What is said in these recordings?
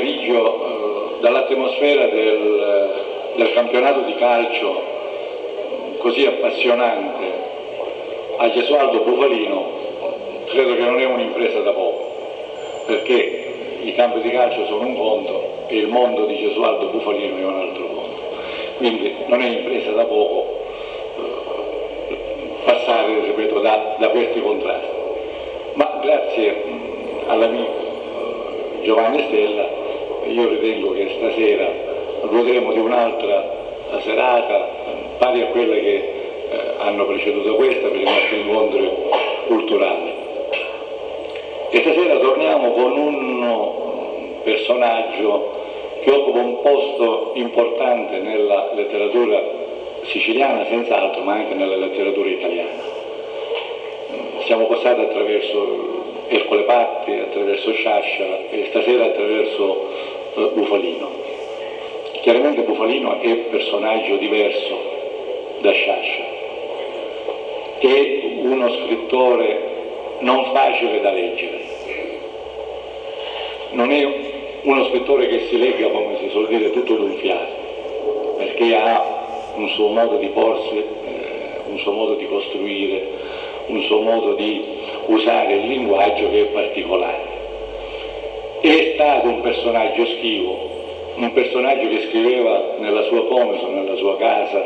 pomeriggio dall'atmosfera del campionato di calcio così appassionante a Gesualdo Bufalino, credo che non è un'impresa da poco, perché i campi di calcio sono un conto e il mondo di Gesualdo Bufalino è un altro conto. Quindi non è impresa da poco passare, ripeto, da questi contrasti. Ma grazie all'amico Giovanni Stella io ritengo che stasera godremo di un'altra serata pari a quelle che hanno preceduto questa per i nostri incontri culturali. E stasera torniamo con un personaggio che occupa un posto importante nella letteratura siciliana senz'altro, ma anche nella letteratura italiana. Siamo passati attraverso Ercole Patti, attraverso Sciascia e stasera attraverso Bufalino. Chiaramente Bufalino è un personaggio diverso da Sciascia, è uno scrittore non facile da leggere, non è uno scrittore che si legga, come si suol dire, tutto d'un fiato, perché ha un suo modo di porsi, un suo modo di costruire, un suo modo di usare il linguaggio che è particolare. È stato un personaggio schivo, un personaggio che scriveva nella sua comeso, nella sua casa,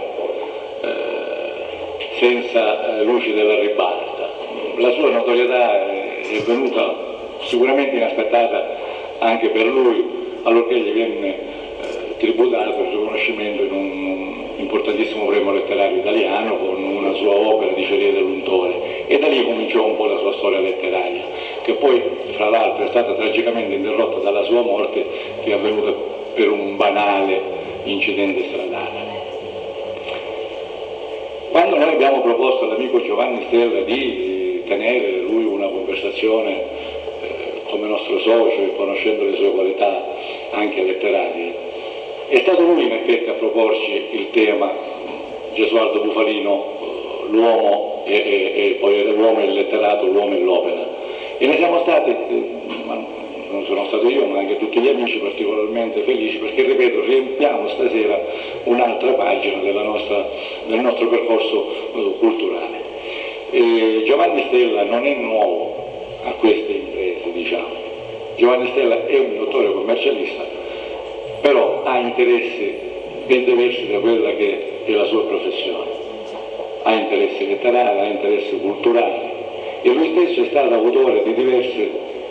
senza luci della ribalta. La sua notorietà è venuta sicuramente inaspettata anche per lui, allorché gli venne tributato il riconoscimento in un importantissimo premio letterario italiano con una sua opera di Dicerie dell'Untore, e da lì cominciò un po' la sua storia letteraria, che poi fra l'altro è stata tragicamente interrotta dalla sua morte, che è avvenuta per un banale incidente stradale. Quando noi abbiamo proposto all'amico Giovanni Stella di tenere lui una conversazione come nostro socio e conoscendo le sue qualità anche letterarie, è stato lui in effetti a proporci il tema Gesualdo Bufalino, l'uomo e poi l'uomo e il letterato, l'uomo e l'opera. E ne siamo stati, non sono stato io, ma anche tutti gli amici particolarmente felici, perché ripeto, riempiamo stasera un'altra pagina del nostro percorso culturale. Giovanni Stella non è nuovo a queste imprese, diciamo. Giovanni Stella è un dottore commercialista, però ha interessi ben diversi da quella che è la sua professione. Ha interessi letterari, ha interessi culturali, e lui stesso è stato autore di diverse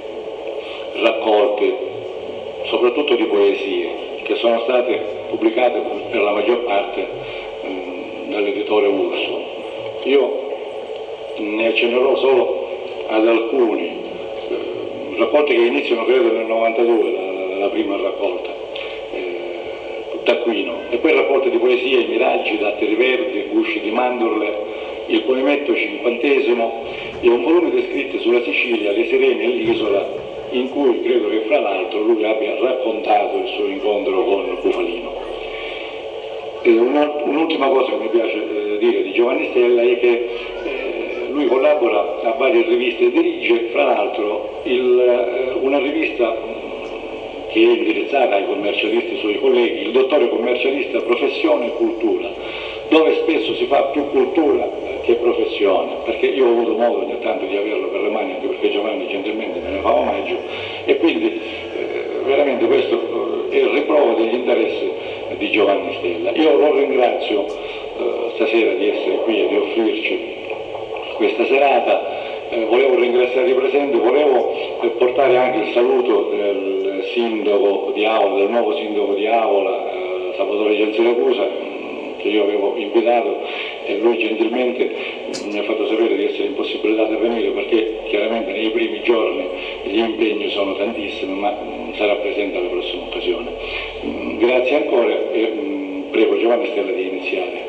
raccolte, soprattutto di poesie, che sono state pubblicate per la maggior parte dall'editore Urso. Io ne accennerò solo ad alcuni raccolte che iniziano credo nel 92, la prima raccolta, Taccuino, e poi raccolte di poesie, I Miraggi, Datteri Verdi, Gusci di Mandorle, Il Poemetto 50°, e un volume di scritti sulla Sicilia, Le Sirene e l'Isola, in cui credo che fra l'altro lui abbia raccontato il suo incontro con Bufalino. Un'ultima cosa che mi piace dire di Giovanni Stella è che lui collabora a varie riviste e dirige, fra l'altro, una rivista che è indirizzata ai commercialisti suoi colleghi, il dottore commercialista Professione e Cultura, dove spesso si fa più cultura che professione, perché io ho avuto modo ogni tanto di averlo per le mani, anche perché Giovanni gentilmente me ne fa omaggio, e quindi veramente questo è il riprovo degli interessi di Giovanni Stella. Io lo ringrazio stasera di essere qui e di offrirci questa serata. Volevo ringraziare i presenti, volevo portare anche il saluto del sindaco di Avola, del nuovo sindaco di Avola, Salvatore Giansiracusa, che io avevo invitato, e lui gentilmente mi ha fatto sapere di essere impossibilitato a venire perché chiaramente nei primi giorni gli impegni sono tantissimi, ma sarà presente alla prossima occasione. Grazie ancora e prego Giovanni Stella di iniziare.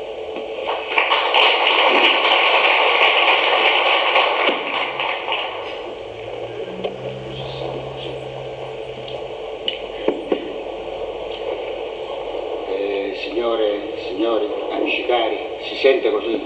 Signori, amici cari, si sente così?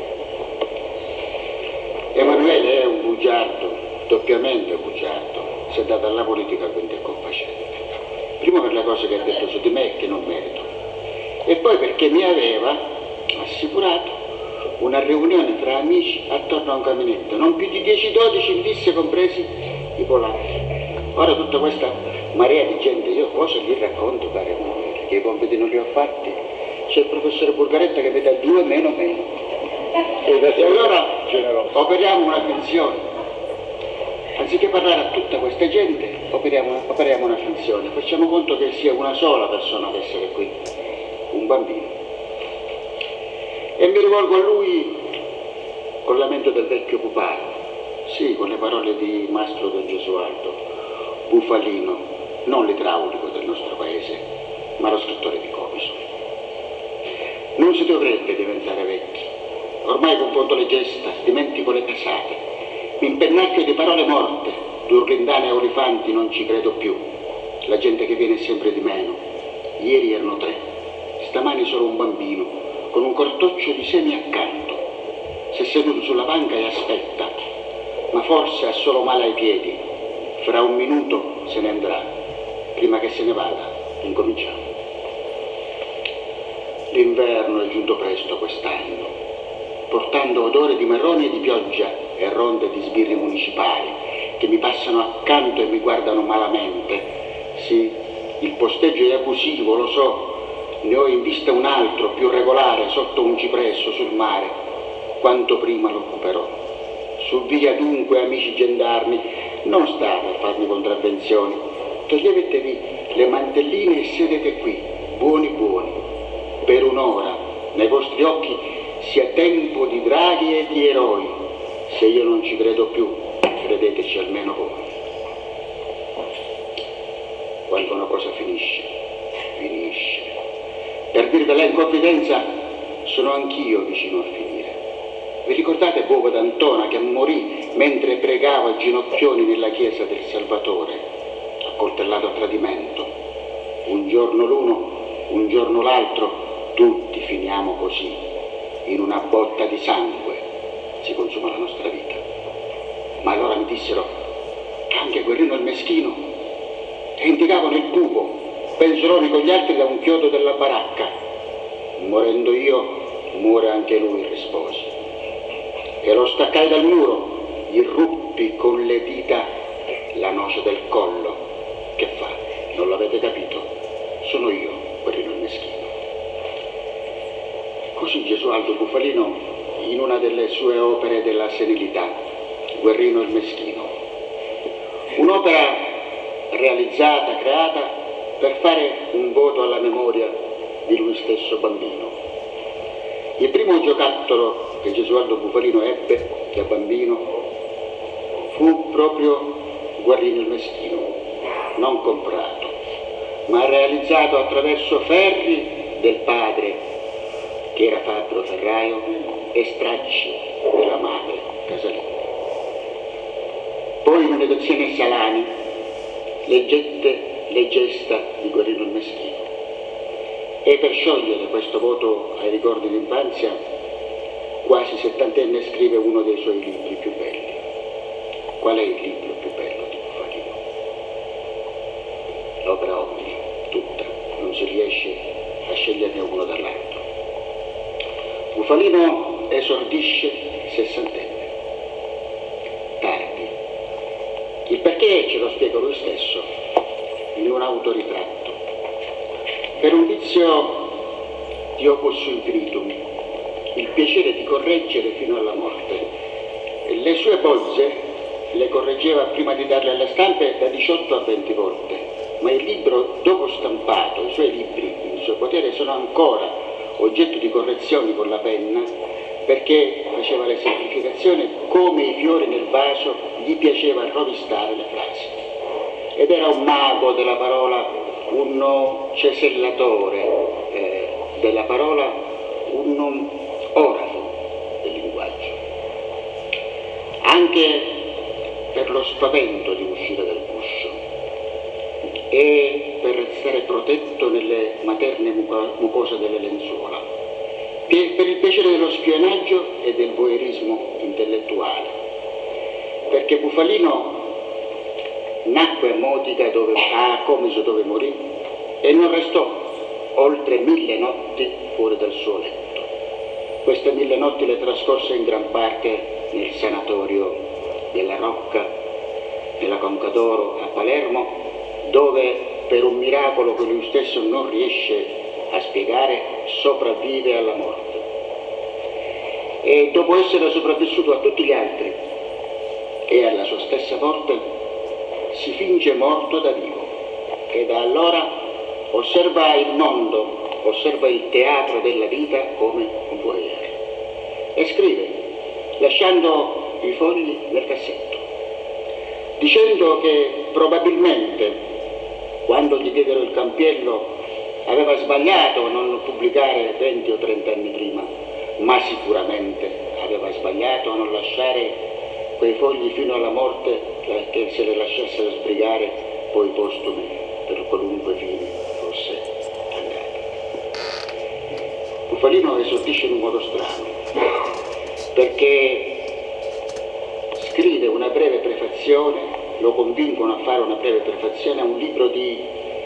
Emanuele è un bugiardo, doppiamente bugiardo, si è dato alla politica quindi è compacente. Primo per le cose che ha detto su di me che non merito, e poi perché mi aveva assicurato una riunione tra amici attorno a un caminetto, non più di 10-12 in lisse, compresi i polacchi. Ora tutta questa marea di gente, io cosa gli racconto, cari amici, che i compiti non li ho fatti? C'è il professore Burgaretta che vede 2 meno. E allora operiamo una finzione. Anziché parlare a tutta questa gente, operiamo una finzione. Facciamo conto che sia una sola persona ad essere qui, un bambino. E mi rivolgo a lui col lamento del vecchio puparo, sì, con le parole di Mastro Don Gesualdo, Bufalino, non l'idraulico del nostro paese, ma lo scrittore di Comiso. Non si dovrebbe diventare vecchi. Ormai confondo le gesta, dimentico le casate, mi impennacchio di parole morte, d'urlindane e olifanti non ci credo più. La gente che viene è sempre di meno. Ieri erano 3, stamani solo un bambino, con un cortoccio di semi accanto. Si è seduto sulla panca e aspetta, ma forse ha solo male ai piedi. Fra un minuto se ne andrà. Prima che se ne vada, incominciamo. L'inverno è giunto presto quest'anno, portando odore di marroni e di pioggia e ronde di sbirri municipali che mi passano accanto e mi guardano malamente. Sì, il posteggio è abusivo, lo so. Ne ho in vista un altro, più regolare, sotto un cipresso sul mare. Quanto prima lo occuperò. Su via dunque, amici gendarmi, non state a farmi contravvenzioni. Toglietevi le mantelline e sedete qui, buoni buoni. Per un'ora, nei vostri occhi, sia tempo di draghi e di eroi. Se io non ci credo più, credeteci almeno voi. Quando una cosa finisce, finisce. Per dirvela in confidenza, sono anch'io vicino a finire. Vi ricordate Bovo d'Antona che morì mentre pregava a ginocchioni nella chiesa del Salvatore, accoltellato a tradimento? Un giorno l'uno, un giorno l'altro, tutti finiamo così. In una botta di sangue si consuma la nostra vita. Ma allora mi dissero, anche Guerrino il Meschino, e indicavano il buco, penzoloni con gli altri da un chiodo della baracca. Morendo io, muore anche lui, risposi. E lo staccai dal muro, gli ruppi con le dita la noce del collo. Che fa? Non l'avete capito? Sono io, Guerrino il Meschino. Così Gesualdo Bufalino, in una delle sue opere della senilità, Guerrino il Meschino. Un'opera realizzata, creata per fare un voto alla memoria di lui stesso bambino. Il primo giocattolo che Gesualdo Bufalino ebbe da bambino fu proprio Guerrino il Meschino, non comprato, ma realizzato attraverso ferri del padre, che era fabbro ferraio, e stracci della madre casalinga. Poi in un negozione Salani leggette le gesta di Guerrino il Meschino. E per sciogliere questo voto ai ricordi d'infanzia, quasi 70enne, scrive uno dei suoi libri più belli. Qual è il libro più bello di Bufalino? L'opera omni, tutta, non si riesce a sceglierne uno dall'altro. Bufalino esordisce 60enne. Tardi. Il perché ce lo spiega lui stesso in un autoritratto. Per un vizio di opus infinitum, il piacere di correggere fino alla morte. E le sue bozze le correggeva prima di darle alle stampe da 18 a 20 volte, ma il libro dopo stampato, i suoi libri in suo potere sono ancora oggetto di correzioni con la penna, perché faceva le semplificazioni come i fiori nel vaso, gli piaceva rovistare le frasi. Ed era un mago della parola, un cesellatore della parola, un orafo del linguaggio. Anche per lo spavento di uscire dal guscio e per restare protetto nelle materne mucose delle lenzuola, per il piacere dello spionaggio e del voyeurismo intellettuale, perché Bufalino nacque a Modica, a Comiso, dove morì, e non restò oltre 1000 notti fuori dal suo letto. Queste 1000 notti le trascorse in gran parte nel sanatorio della Rocca, nella Conca d'Oro a Palermo, dove per un miracolo che lui stesso non riesce a spiegare sopravvive alla morte. E dopo essere sopravvissuto a tutti gli altri e alla sua stessa morte, si finge morto da vivo e da allora osserva il mondo, osserva il teatro della vita come un voyeur e scrive, lasciando i fogli nel cassetto, dicendo che probabilmente quando gli diedero il campiello aveva sbagliato a non pubblicare 20 o 30 anni prima, ma sicuramente aveva sbagliato a non lasciare quei fogli fino alla morte, che se le lasciassero sbrigare poi postume per qualunque fine fosse andata. Bufalino esordisce in un modo strano, perché scrive una breve prefazione, lo convincono a fare una breve prefazione a un libro di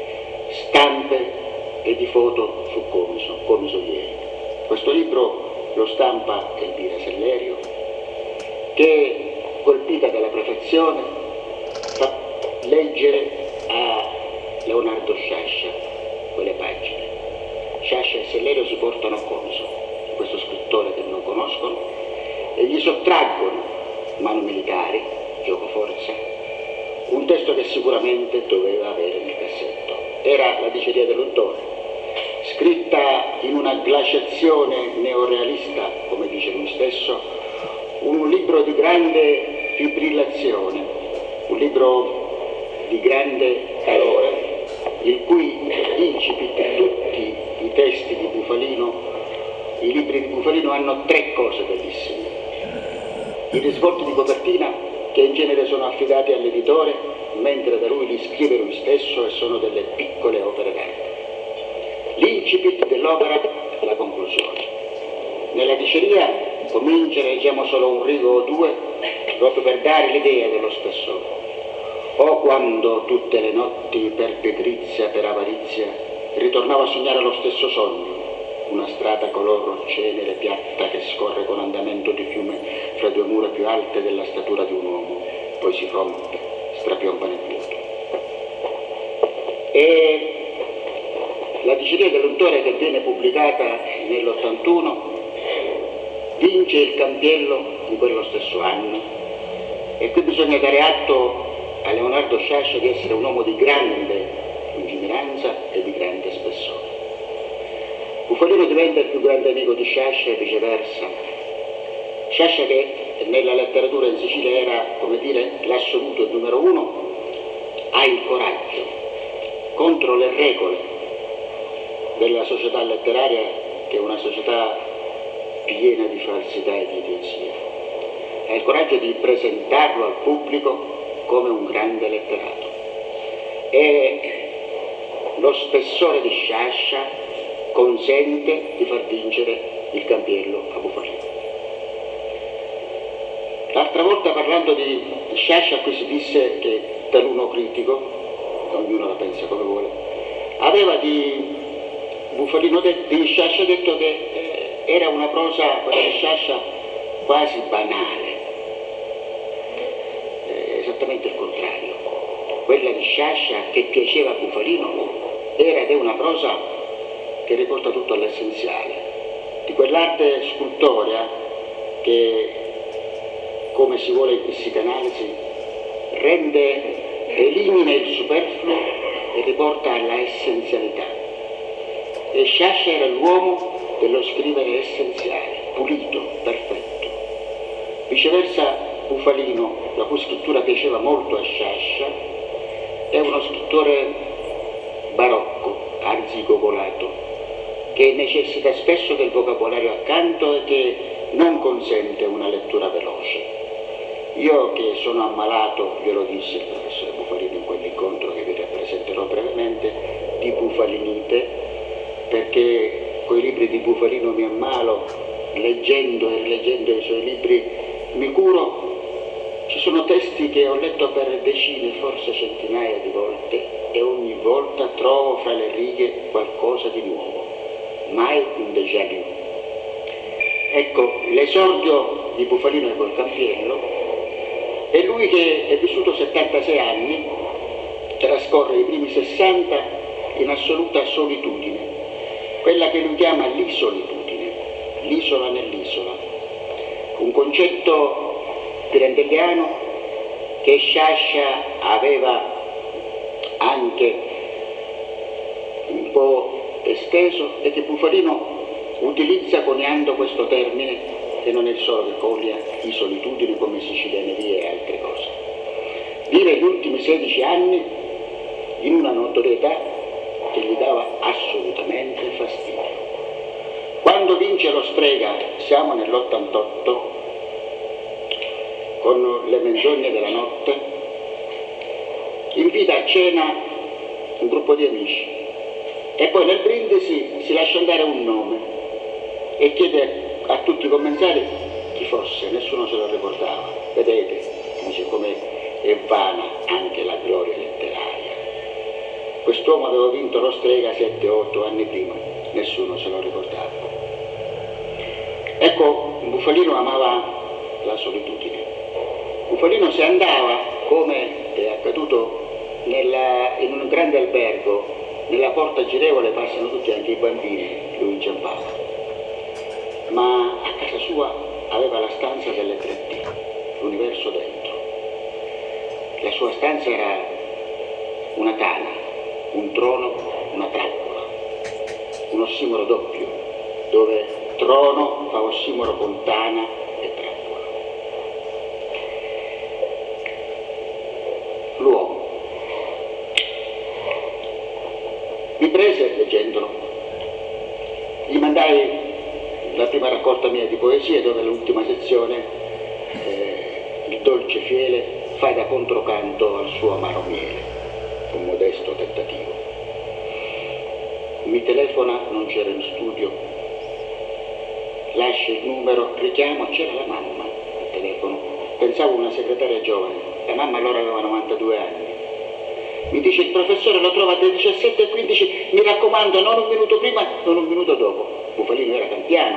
stampe e di foto su Comiso ieri. Questo libro lo stampa Elvira Sellerio, che, colpita dalla prefazione, fa leggere a Leonardo Sciascia quelle pagine. Sciascia e Sellerio si portano a Comiso, questo scrittore che non conoscono, e gli sottraggono, mano militari, gioco forza, un testo che sicuramente doveva avere nel cassetto. Era La diceria dell'untore, scritta in una glaciazione neorealista, come dice lui stesso, un libro di grande fibrillazione, un libro di grande calore, il cui incipit di tutti i testi di Bufalino, i libri di Bufalino hanno 3 cose bellissime. I risvolti di copertina, che in genere sono affidati all'editore, mentre da lui li scrive lui stesso e sono delle piccole opere d'arte. L'incipit dell'opera, la conclusione. Nella diceria comincia, leggiamo solo un rigo o 2, proprio per dare l'idea dello spessore. O quando tutte le notti per pigrizia, per avarizia, ritornavo a sognare lo stesso sogno, una strada color cenere piatta che scorre con andamento di fiume fra 2 mura più alte della statura di un uomo, poi si rompe, strapiomba nel vuoto. E la diceria dell'untore, che viene pubblicata nell'81, vince il campiello in quello stesso anno, e qui bisogna dare atto a Leonardo Sciascia di essere un uomo di grande lungimiranza e di grande spessore. Bufalino diventa il più grande amico di Sciascia e viceversa. Sciascia, che nella letteratura in Sicilia era, come dire, l'assoluto numero 1, ha il coraggio contro le regole della società letteraria, che è una società piena di falsità e di idiozie. Ha il coraggio di presentarlo al pubblico come un grande letterato. E lo spessore di Sciascia consente di far vincere il campiello a Bufalino. L'altra volta, parlando di Sciascia, qui si disse che taluno critico, ognuno la pensa come vuole, aveva di Bufalino di Sciascia detto che era una prosa, quella di Sciascia, quasi banale. Esattamente il contrario. Quella di Sciascia, che piaceva a Bufalino, era ed è una prosa che riporta tutto all'essenziale, di quell'arte scultorea che, come si vuole in psicanalisi, elimina il superfluo e riporta alla essenzialità. E Sciascia era l'uomo dello scrivere essenziale, pulito, perfetto. Viceversa Bufalino, la cui scrittura piaceva molto a Sciascia, è uno scrittore barocco, arzigogolato, che necessita spesso del vocabolario accanto e che non consente una lettura veloce. Io, che sono ammalato, glielo disse il professore Bufalino in quell'incontro che vi rappresenterò brevemente, di bufalinite, perché coi libri di Bufalino mi ammalo, leggendo e rileggendo i suoi libri mi curo. Ci sono testi che ho letto per decine, forse centinaia di volte, e ogni volta trovo fra le righe qualcosa di nuovo, mai un déjà vu. Ecco, l'esordio di Bufalino col Campiello è lui che è vissuto 76 anni, trascorre i primi 60 in assoluta solitudine, quella che lui chiama l'isolitudine, l'isola nell'isola, un concetto pirandelliano che Sciascia aveva anche un po' esteso e che Bufalino utilizza coniando questo termine, che non è solo che coglia di solitudine come sicilianerie e altre cose. Vive gli ultimi 16 anni in una notorietà che gli dava assolutamente fastidio. Quando vince lo Strega, siamo nell'88, con Le menzogne della notte, invita a cena un gruppo di amici e poi nel brindisi si lascia andare un nome e chiede a tutti i commensali chi fosse, nessuno se lo ricordava. Vedete, dice, come è vana anche la gloria letteraria. Quest'uomo aveva vinto lo Strega 7-8 anni prima, nessuno se lo ricordava. Ecco, Bufalino amava la solitudine. Bufalino se andava, come è accaduto in un grande albergo, nella porta girevole passano tutti, anche i bambini, lui inciampava. Ma a casa sua aveva la stanza delle 3D, l'universo dentro. La sua stanza era una tana, un trono, una trappola, un ossimoro doppio, dove trono fa ossimoro con tana e trappola. L'uomo mi prese leggendolo, gli mandai la prima raccolta mia di poesie, dove l'ultima sezione, il dolce fiele, fa da controcanto al suo amaro miele, un modesto tentativo. Mi telefona, non c'era in studio, lascia il numero, richiamo, c'era la mamma al telefono, pensavo una segretaria giovane, la mamma allora aveva 92 anni. Mi dice: il professore lo trova alle 17:15, mi raccomando, non un minuto prima, non un minuto dopo. Bufalino era campiano,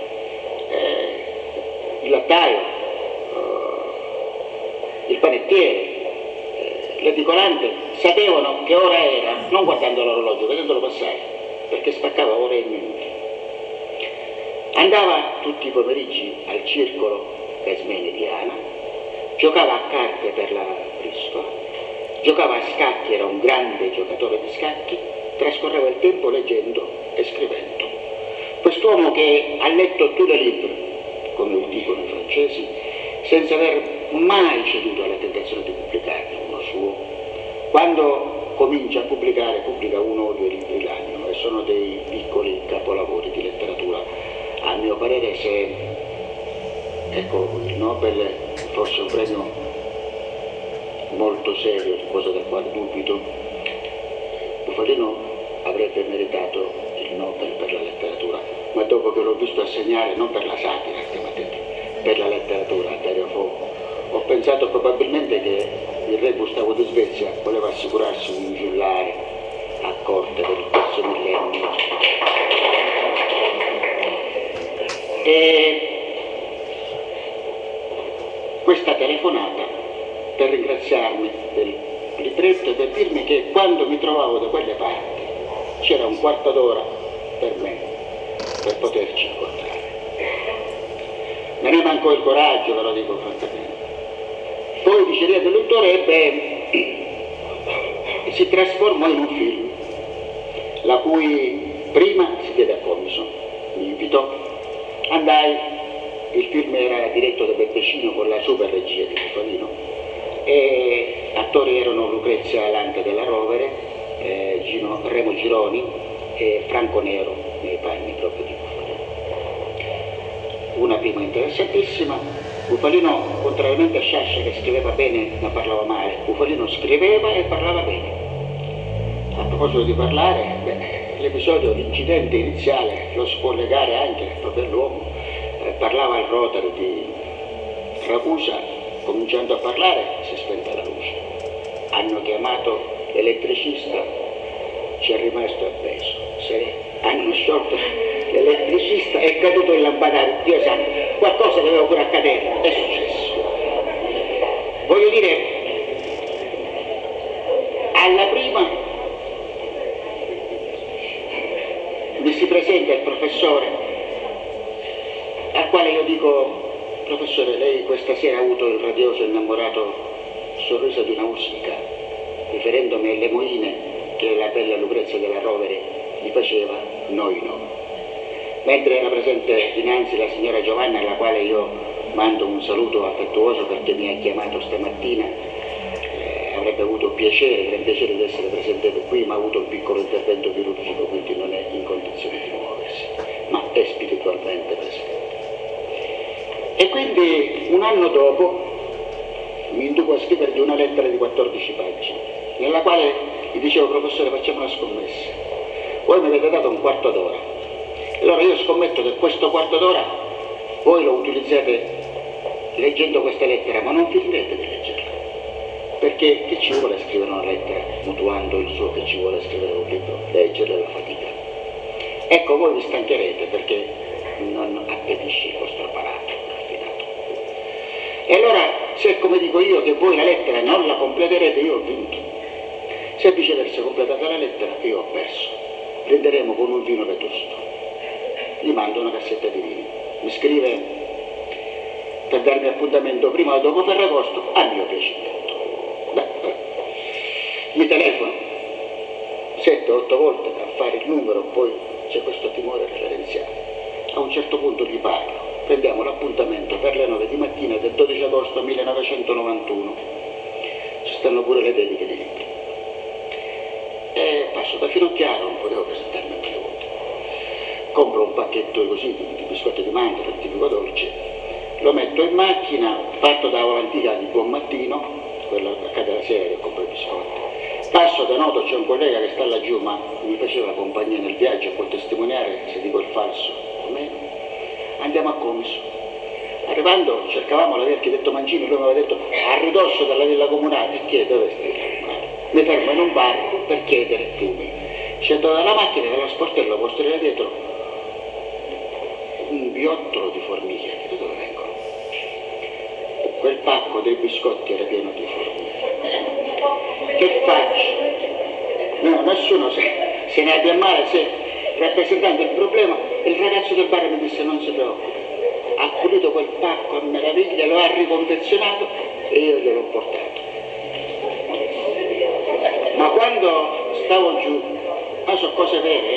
il lattaio, il panettiere, l'edicolante sapevano che ora era, non guardando l'orologio, vedendolo passare, perché spaccava ore e minuti. Andava tutti i pomeriggi al circolo Gasmene-Diana, giocava a carte per la briscola, giocava a scacchi, era un grande giocatore di scacchi, trascorreva il tempo leggendo e scrivendo. Quest'uomo che ha letto tous les livres, come dicono i francesi, senza aver mai ceduto alla tentazione di pubblicarne uno suo, quando comincia a pubblicare, pubblica 1 o 2 libri l'anno e sono dei piccoli capolavori di letteratura. A mio parere, se ecco, il Nobel fosse un premio molto serio, cosa da quale dubito, Bufalino avrebbe meritato il Nobel per la letteratura, ma dopo che l'ho visto assegnare, non per la satira, per la letteratura a Dario Fo, ho pensato probabilmente che il re Gustavo di Svezia voleva assicurarsi un giullare a corte per il terzo millennio. E questa telefonata per ringraziarmi del libretto e per dirmi che quando mi trovavo da quelle parti c'era un quarto d'ora per me, per poterci incontrare. Non ne mancò il coraggio, ve lo dico francamente. Poi Diceria del Lettore si trasformò in un film, la cui prima si diede a Comiso, mi invitò, andai, il film era diretto da Beppecino con la super regia di Bufalino, e attori erano Lucrezia Lante della Rovere, Remo Gironi e Franco Nero nei panni proprio di Bufalino. Una prima interessantissima. Bufalino, contrariamente a Sciascia che scriveva bene ma parlava male, Bufalino scriveva e parlava bene. A proposito di parlare, l'episodio, l'incidente iniziale lo si può legare anche proprio all'uomo. Parlava al Rotary di Ragusa, cominciando a parlare si è spenta la luce. Hanno chiamato l'elettricista ci è rimasto appeso. Se hanno sciolto l'elettricista, è caduto il lampadario, Dio santo, qualcosa doveva pure accadere, è successo. Voglio dire, alla prima mi si presenta il professore, al quale io dico: professore, lei questa sera ha avuto il radioso innamorato sorriso di una ustica, riferendomi alle moine che la bella Lucrezia della Rovere gli faceva, noi no. Mentre era presente dinanzi la signora Giovanna, alla quale io mando un saluto affettuoso perché mi ha chiamato stamattina, avrebbe avuto piacere, gran piacere di essere presente qui, ma ha avuto un piccolo intervento chirurgico, quindi non è in condizione di muoversi, ma è spiritualmente presente. E quindi un anno dopo mi induco a scrivergli una lettera di 14 pagine, nella quale gli dicevo: professore, facciamo una scommessa, voi mi avete dato un quarto d'ora, allora io scommetto che questo quarto d'ora voi lo utilizzate leggendo questa lettera, ma non finirete di leggerla, perché che ci vuole scrivere una lettera mutuando il suo che ci vuole scrivere un libro? Leggerla è la fatica. Ecco, voi vi stancherete perché non appetisce il vostro apparato raffinato. E allora, se come dico io che voi la lettera non la completerete, io ho vinto. Se viceversa completate la lettera, io ho perso. Prenderemo con un vino vetusto. Gli mando una cassetta di vini. Mi scrive per darmi appuntamento prima o dopo Ferragosto, a mio piacimento. Mi telefono 7-8 volte a fare il numero, poi c'è questo timore reverenziale. A un certo punto gli parlo, prendiamo l'appuntamento per le 9 di mattina del 12 agosto 1991. Ci stanno pure le dediche di libri. E passo da Finocchiaro, non potevo presentarmi a quelle volte. Compro un pacchetto così di biscotti di mandorla, il tipico dolce, lo metto in macchina, parto da Volantica di Buon Mattino, quella accade la sera che compro i biscotti. Passo da Noto, c'è un collega che sta laggiù, ma mi faceva compagnia nel viaggio, può testimoniare se dico il falso o meno. Andiamo a Comiso. Arrivando cercavamo la via Architetto Mancini, lui mi aveva detto a ridosso della villa comunale. E chiedo: dove stai la comunale? Mi fermo in un bar per chiedere fumi. Scendo dalla macchina, dalla sportello posteriore dietro un biottolo di formiche. Da dove vengono? Quel pacco dei biscotti era pieno di formiche. Che faccio? No, nessuno se ne abbia male, se rappresentando il problema, il ragazzo del bar mi disse: non si preoccupi, ha pulito quel pacco a meraviglia, lo ha riconfezionato e io gliel'ho portato. Ma quando stavo giù, ma sono cose vere,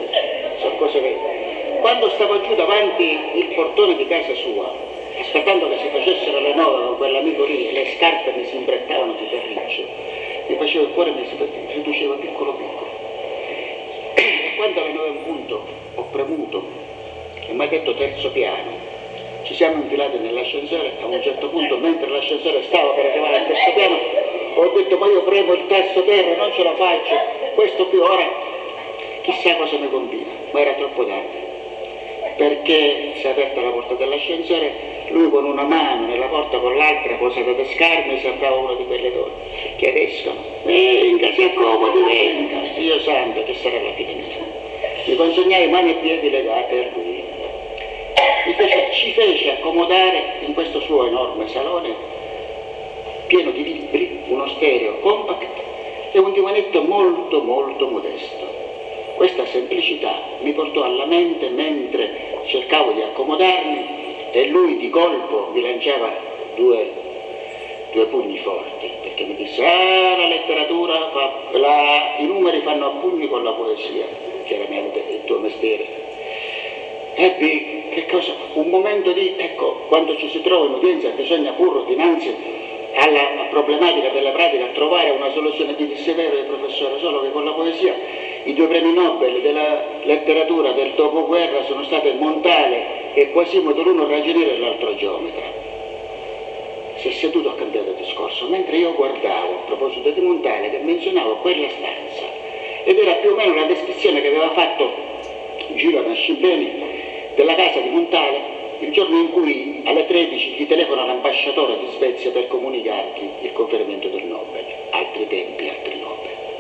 quando stavo giù davanti il portone di casa sua, aspettando che si facessero le 9 con quell'amico lì, le scarpe mi si imbrettavano di terriccio, mi faceva il cuore, mi si riduceva piccolo piccolo. E quando alle 9 in punto ho premuto e mi ha detto terzo piano, ci siamo infilati nell'ascensore. A un certo punto, mentre l'ascensore stava per arrivare al terzo piano, ho detto: ma io premo il tasto terra, non ce la faccio, questo qui ora chissà cosa mi combina. Ma era troppo tardi, perché si è aperta la porta dell'ascensore, lui con una mano nella porta, con l'altra posata da scarpe, sembrava una di quelle donne che escono: venga, si accomodi, venga. Dio santo, che sarà la fine mia. Mi consegnai mani e piedi legate a lui. Ci fece accomodare in questo suo enorme salone pieno di libri, uno stereo compact e un divanetto molto molto modesto. Questa semplicità mi portò alla mente mentre cercavo di accomodarmi e lui di colpo mi lanciava due pugni forti, perché mi disse: la letteratura i numeri fanno a pugni con la poesia, chiaramente il tuo mestiere. Ebbi, che cosa? Un momento di, ecco, quando ci si trova in udienza bisogna pure dinanzi alla problematica della pratica trovare una soluzione. Di severo il professore, solo che con la poesia i 2 premi Nobel della letteratura del dopoguerra sono stati Montale e Quasimodo, l'uno ragioniere e l'altro geometra. Si è seduto a cambiare discorso, mentre io guardavo, a proposito di Montale, che menzionavo quella stanza, ed era più o meno la descrizione che aveva fatto Giro Nascimbeni della casa di Montale il giorno in cui alle 13 gli telefona l'ambasciatore di Svezia per comunicargli il conferimento del Nobel. Altri tempi, altri Nobel.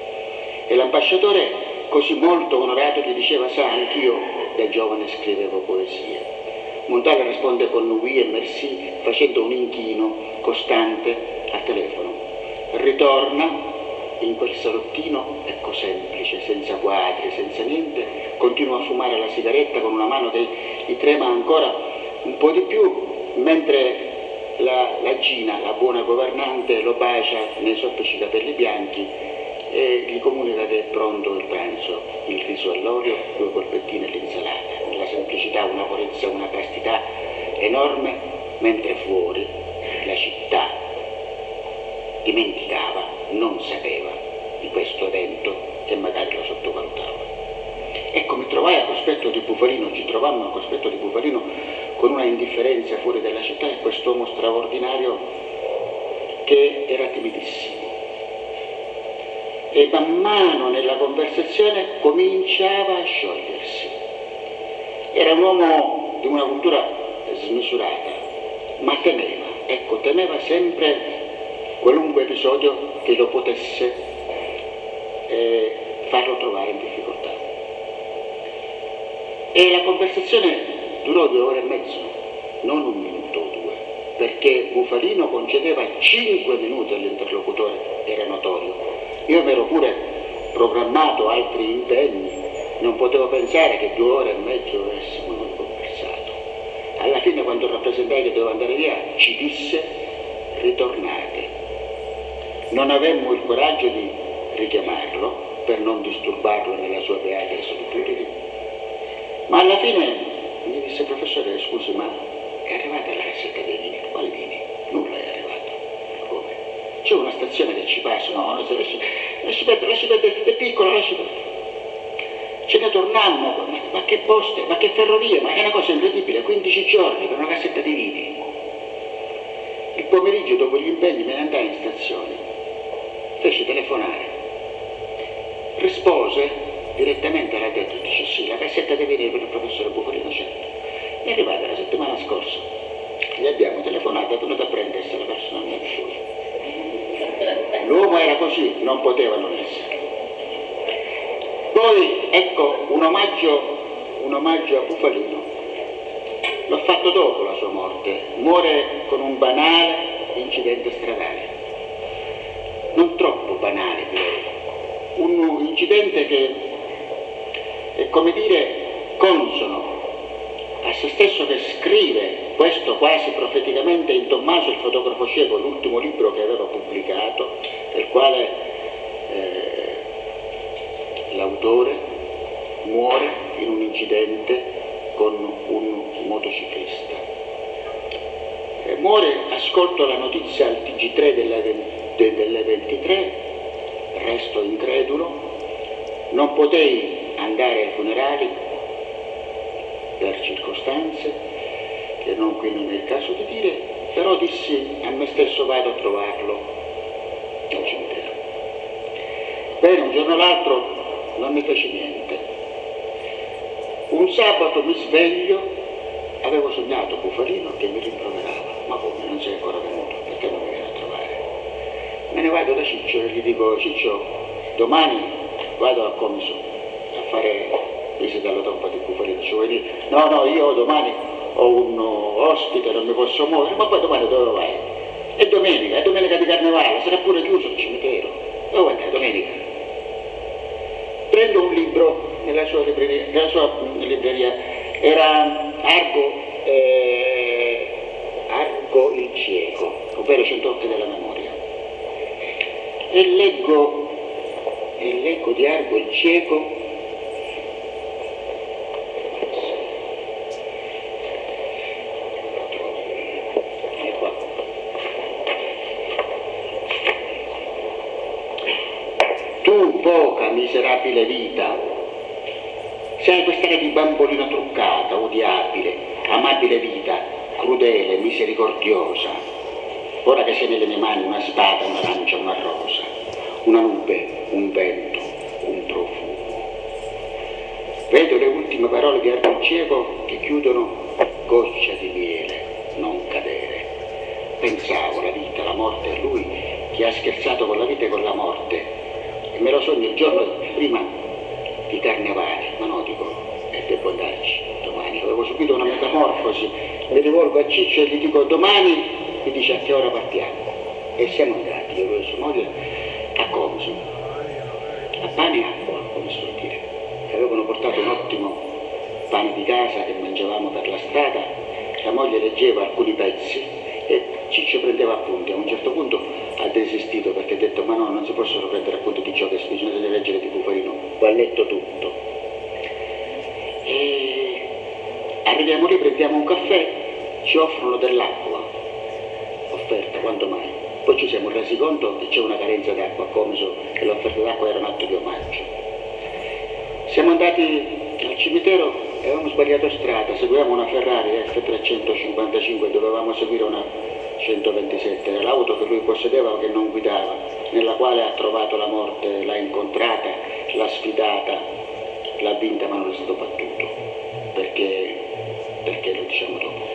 E l'ambasciatore, così molto onorato, gli diceva: sa, anch'io da giovane scrivevo poesie. Montale risponde con oui e merci, facendo un inchino costante al telefono. Ritorna in quel salottino, ecco, semplice, senza quadri, senza niente, continua a fumare la sigaretta con una mano che gli trema ancora un po' di più, mentre la Gina, la buona governante, lo bacia nei soffici capelli bianchi e gli comunica che è pronto il pranzo, il riso all'olio, 2 polpettine e l'insalata. La semplicità, una purezza, una castità enorme, mentre fuori la città dimenticava, non sapeva di questo evento e magari lo sottovalutava. Ecco, mi trovai a Cospetto di Bufalino, ci trovammo a Cospetto di Bufalino con una indifferenza fuori dalla città e quest'uomo straordinario che era timidissimo. E man mano nella conversazione cominciava a sciogliersi. Era un uomo di una cultura smisurata, ma temeva sempre qualunque episodio che lo potesse farlo trovare in difficoltà. E la conversazione durò 2 ore e mezzo, non 1 minuto o 2, perché Bufalino concedeva 5 minuti all'interlocutore, era notorio. Io mi ero pure programmato altri impegni, non potevo pensare che 2 ore e mezzo avessimo noi conversato. Alla fine, quando rappresentai che dovevo andare via, ci disse: ritornate. Non avemmo il coraggio di richiamarlo per non disturbarlo nella sua beata solitudine, ma alla fine mi disse: professore, scusi, ma è arrivata la cassetta dei vini? Quali vini? Nulla è arrivato. Come? C'è una stazione che ci passa, no, lasci perdere, è piccola, lasci perdere. Ce ne tornammo, ma che poste, ma che ferrovie, ma è una cosa incredibile, 15 giorni per una cassetta di vini. Il pomeriggio, dopo gli impegni, me ne andai in stazione, feci telefonare, rispose direttamente alla testa, dice: sì, la cassetta dei vini per il professore Bufalino, certo. È arrivata la settimana scorsa, gli abbiamo telefonato, è venuto a prendersela personalmente. L'uomo era così, non poteva non essere. Poi, ecco, un omaggio a Bufalino. L'ho fatto dopo la sua morte. Muore con un banale incidente stradale. Non troppo banale, direi. Un incidente che è, come dire, consono a se stesso, che scrive questo quasi profeticamente in Tommaso il fotografo cieco, l'ultimo libro che aveva pubblicato, del quale l'autore muore in un incidente con un motociclista. Muore, ascolto la notizia al TG3 delle 23, resto incredulo, non potei andare ai funerali per circostanze che qui non è il caso di dire, però dissi a me stesso: vado a trovarlo al cimitero. Bene, un giorno o l'altro non mi fece niente. Un sabato mi sveglio, avevo sognato Bufalino che mi rimproverava: ma come, non sei ancora venuto? Perché non mi viene a trovare? Me ne vado da Ciccio e gli dico: Ciccio, domani vado al Comiso a fare visita alla tomba di Bufalino. Ci vuoi dire? No, io domani ho un ospite, non mi posso muovere. Ma poi domani dove vai? È domenica di Carnevale, sarà pure chiuso il cimitero. Dove andai domenica? Prendo un libro nella sua libreria, era Argo il cieco, ovvero 108 della memoria, e leggo di Argo il cieco poca miserabile vita, sei quest'aria di bambolina truccata, odiabile, amabile vita, crudele, misericordiosa. Ora che sei nelle mie mani una spada, una lancia, una rosa, una nube, un vento, un profumo. Vedo le ultime parole di Argo il cieco che chiudono: goccia di miele, non cadere. Pensavo la vita, la morte, a lui che ha scherzato con la vita e con la morte. e me lo sogno il giorno prima di Carnevale, ma no, dico, devo andarci domani. Avevo subito una metamorfosi, mi rivolgo a Ciccio e gli dico domani, mi dice a che ora partiamo. E siamo andati, io e sua moglie, a Comiso, a pane e acqua, come si suol dire. Avevano portato un ottimo pane di casa che mangiavamo per la strada, la moglie leggeva alcuni pezzi e Ciccio prendeva appunti. A un certo punto ha desistito perché ha detto ma no, non si possono prendere appunti di ciò che bisogna leggere di Bufalino, va letto tutto. E arriviamo lì, prendiamo un caffè, ci offrono dell'acqua, offerta, quanto mai. Poi ci siamo resi conto che c'è una carenza d'acqua a Comiso e l'offerta d'acqua era un atto di omaggio. Siamo andati al cimitero e avevamo sbagliato strada, seguivamo una Ferrari F355, dovevamo seguire una 127, era l'auto che lui possedeva ma che non guidava, nella quale ha trovato la morte, l'ha incontrata, l'ha sfidata, l'ha vinta ma non è stato battuto, perché lo diciamo dopo.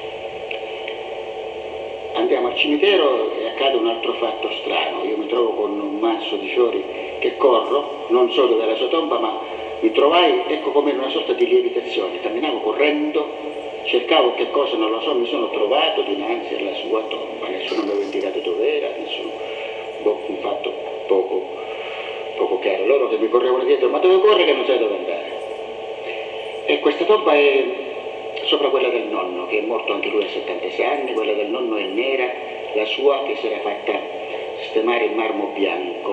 Andiamo al cimitero e accade un altro fatto strano, io mi trovo con un mazzo di fiori che corro, non so dove è la sua tomba, ma mi trovai, ecco, come in una sorta di lievitazione, camminavo correndo, cercavo che cosa, non lo so, mi sono trovato dinanzi alla sua tomba, nessuno mi aveva indicato dove era, nessuno, un fatto poco chiaro, loro che mi correvano dietro, ma dove corre che non sai dove andare? E questa tomba è sopra quella del nonno, che è morto anche lui a 76 anni, quella del nonno è nera, la sua che si era fatta sistemare in marmo bianco,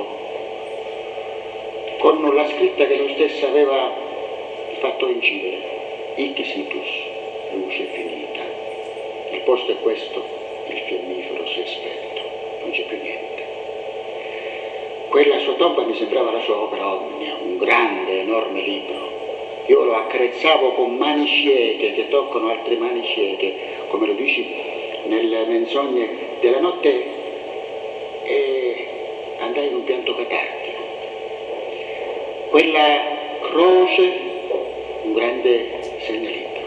con la scritta che lui stesso aveva fatto incidere, Hic situs, luce finita. Il posto è questo, il fiammifero si è spento, non c'è più niente. Quella sua tomba mi sembrava la sua opera omnia, un grande, enorme libro. Io lo accarezzavo con mani cieche che toccano altre mani cieche, come lo dici nelle menzogne della notte, e andai in un pianto catartico. Quella croce, un grande segnalibro.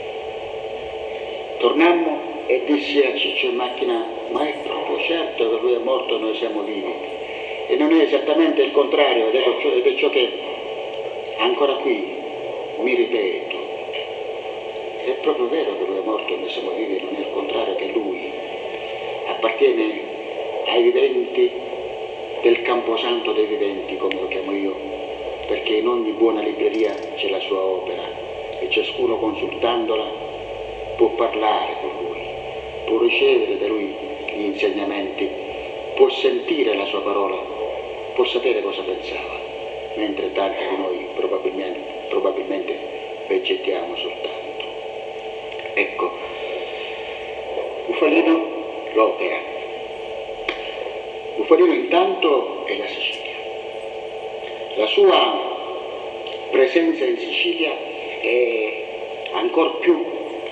Tornammo e dissi a Ciccio in macchina, ma è proprio certo che lui è morto e noi siamo vivi. E non è esattamente il contrario, ed è ciò che ancora qui mi ripeto. È proprio vero che lui è morto e noi siamo vivi, non è il contrario, che lui appartiene ai viventi del Camposanto dei viventi, come lo chiamo io, perché in ogni buona libreria c'è la sua opera e ciascuno consultandola può parlare con lui, può ricevere da lui gli insegnamenti, può sentire la sua parola, può sapere cosa pensava, mentre tanti di noi probabilmente vegettiamo soltanto. Ecco, Bufalino, l'opera. Bufalino intanto è la Sicilia. La sua presenza in Sicilia è ancor più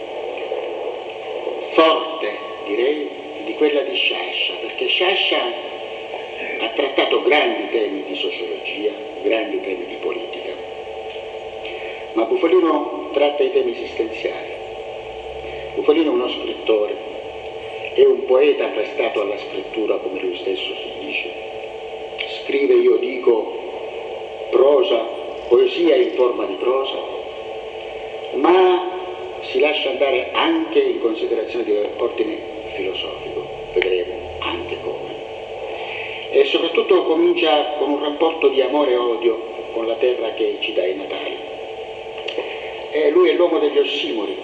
forte, direi, di quella di Sciascia, perché Sciascia ha trattato grandi temi di sociologia, grandi temi di politica, ma Bufalino tratta i temi esistenziali. Bufalino è uno scrittore, è un poeta prestato alla scrittura, come lui stesso si dice. Scrive, io dico, prosa, poesia in forma di prosa, ma si lascia andare anche in considerazione di ordine filosofico, vedremo anche come. E soprattutto comincia con un rapporto di amore e odio con la terra che ci dà i natali. E lui è l'uomo degli ossimori,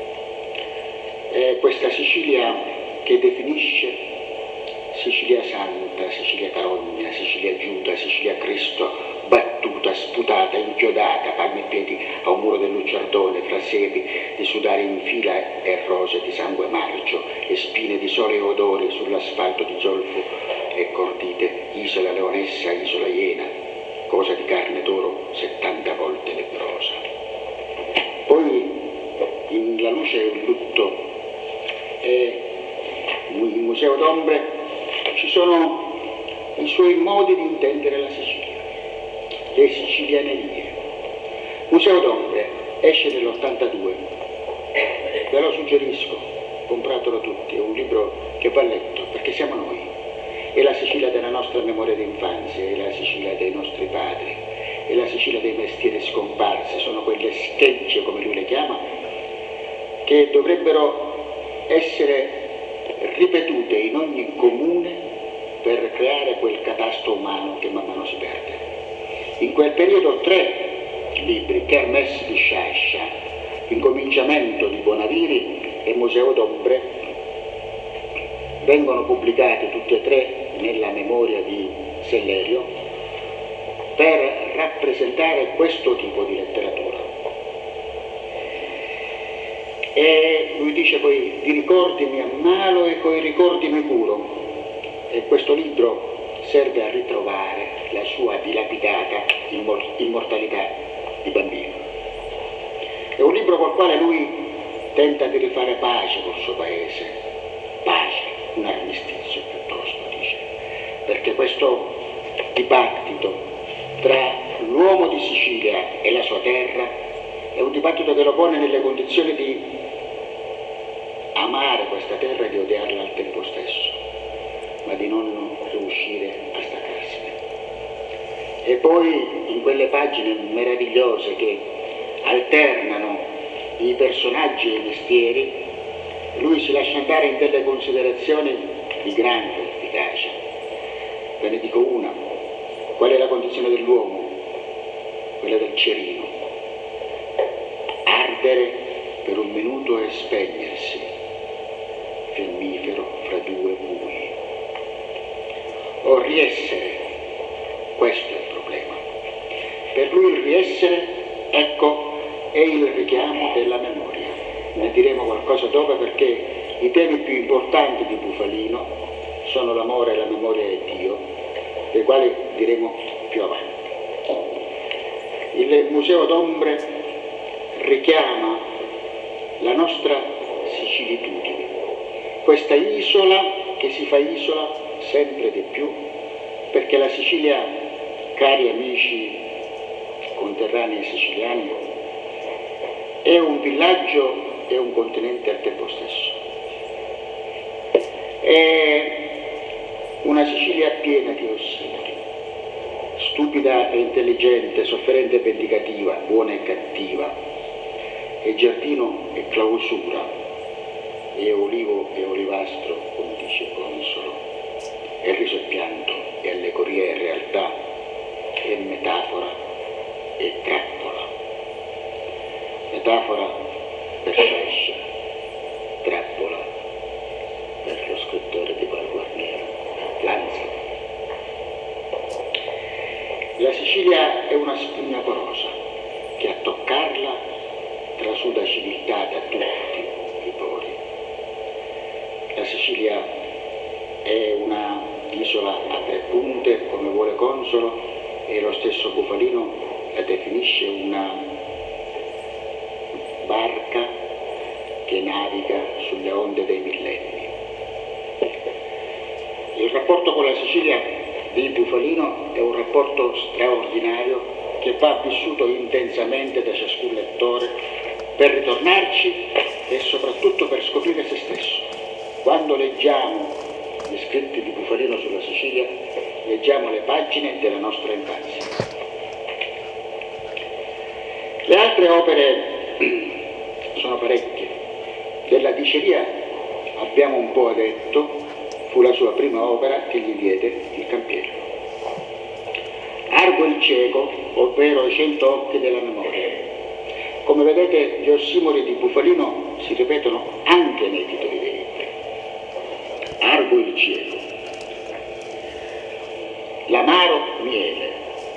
è questa Sicilia che definisce Sicilia Santa, Sicilia Carogna, Sicilia Giuda, Sicilia Cristo, battuta, sputata, inchiodata, palme e piedi a un muro del Lucciardone, fra sepi di sudare in fila e rose di sangue marcio, e spine di sole e odori sull'asfalto di zolfo e cordite, isola leonessa, isola iena, cosa di carne d'oro 70 volte lebbrosa. Poi in La luce e il lutto e il Museo d'Ombre ci sono i suoi modi di intendere la Sicilia, le sicilianerie. Museo d'Ombre esce nell'82, ve lo suggerisco, compratelo tutti, è un libro che va letto perché siamo noi. è la Sicilia della nostra memoria d'infanzia, è la Sicilia dei nostri padri, è la Sicilia dei mestieri scomparsi, sono quelle schegge, come lui le chiama, che dovrebbero essere ripetute in ogni comune per creare quel catasto umano che man mano si perde. In quel periodo 3 libri, Kermesse di Sciascia, Incominciamento di Bonaviri e Museo d'Ombre, vengono pubblicati tutti e 3 nella memoria di Sellerio per rappresentare questo tipo di letteratura. E lui dice poi: di ricordi mi ammalo e coi ricordi mi curo. E questo libro serve a ritrovare la sua dilapidata immortalità di bambino. È un libro col quale lui tenta di rifare pace col suo paese, pace, un armistizio piuttosto, dice, perché questo dibattito tra l'uomo di Sicilia e la sua terra è un dibattito che lo pone nelle condizioni di amare questa terra e di odiarla al tempo stesso, ma di non riuscire a staccarsene. E poi in quelle pagine meravigliose che alternano i personaggi e i mestieri, lui si lascia andare in delle considerazioni di grande efficacia. Ve ne dico una: qual è la condizione dell'uomo? Quella del cerino: ardere per un minuto e spegnersi, fiammifero fra due bui. O riessere, questo è il problema. Per lui il riessere, ecco, è il richiamo della memoria. Ne diremo qualcosa dopo, perché i temi più importanti di Bufalino sono l'amore e la memoria di Dio, dei quali diremo più avanti. Il Museo d'Ombre richiama la nostra sicilitudine, questa isola che si fa isola sempre di più, perché la Sicilia, cari amici conterranei siciliani, è un villaggio e un continente al tempo stesso. È una Sicilia piena di ossimori, stupida e intelligente, sofferente e vendicativa, buona e cattiva, è giardino e clausura, è olivo e olivastro, come dice Consolo, è riso e pianto, è allegoria e realtà, è metafora e trappola. Metafora per Sciascia, trappola per lo scrittore di Val Guarnero, Lanza. La Sicilia è una spugna porosa che a toccarla trasuda civiltà da tutti i pori. La Sicilia è una isola a 3 punte, come vuole Consolo, e lo stesso Bufalino la definisce una barca che naviga sulle onde dei millenni. Il rapporto con la Sicilia di Bufalino è un rapporto straordinario che va vissuto intensamente da ciascun lettore per ritornarci e soprattutto per scoprire se stesso. Quando leggiamo gli scritti di Bufalino sulla Sicilia, leggiamo le pagine della nostra infanzia. Le altre opere sono parecchie. Della diceria abbiamo un po' detto, fu la sua prima opera che gli diede il Campiello. Argo il cieco, ovvero i 100 occhi della memoria. Come vedete, gli ossimori di Bufalino si ripetono anche nei titoli dei libri. Argo il cieco, l'amaro miele,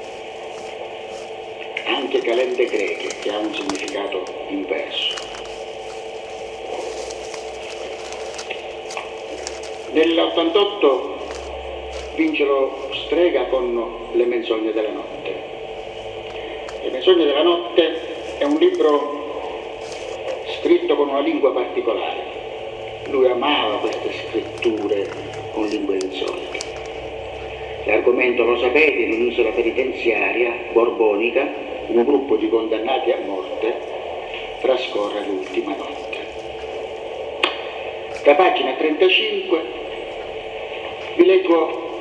anche calende greche, che ha un significato inverso. Nell'88 vince lo Strega con Le menzogne della notte. Le menzogne della notte è un libro scritto con una lingua particolare. Lui amava queste scritture con lingue insolite. L'argomento, lo sapete, in un'isola penitenziaria borbonica, un gruppo di condannati a morte trascorre l'ultima notte. Da pagina 35 vi leggo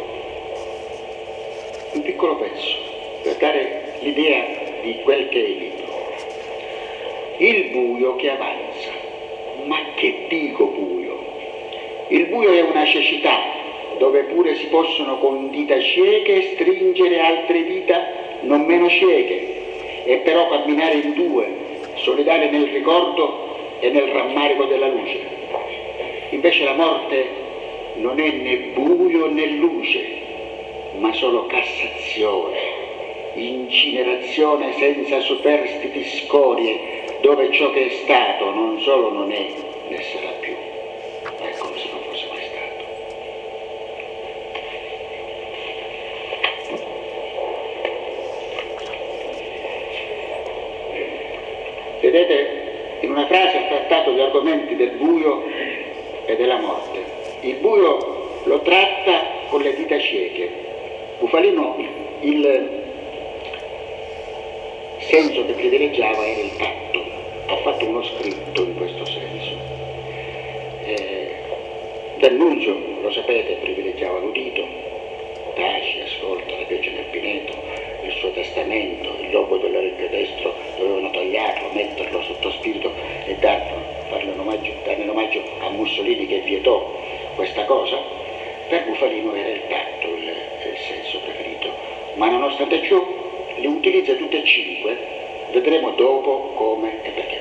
un piccolo pezzo per dare l'idea di quel che è il libro. Il buio che avanza. Ma che dico buio? Il buio è una cecità dove pure si possono con dita cieche stringere altre dita non meno cieche e però camminare in due, solidale nel ricordo e nel rammarico della luce. Invece la morte non è né buio né luce, ma solo cassazione, incinerazione senza superstiti scorie, dove ciò che è stato non solo non è né sarà più, ma è come se non fosse mai stato. Vedete, in una frase ha trattato gli argomenti del buio e della morte. Il buio lo tratta con le dita cieche. Bufalino il senso che privilegiava era il tatto. Ha fatto uno scritto in questo senso. D'Annunzio, lo sapete, privilegiava l'udito. Taci, ascolta, la pioggia nel pineto, il suo testamento, il lobo dell'orecchio destro dovevano tagliarlo, metterlo sotto spirito e darne in omaggio a Mussolini che vietò questa cosa. Per Bufalino era il tatto il senso preferito, ma nonostante ciò li utilizza tutte e cinque. Vedremo dopo come e perché.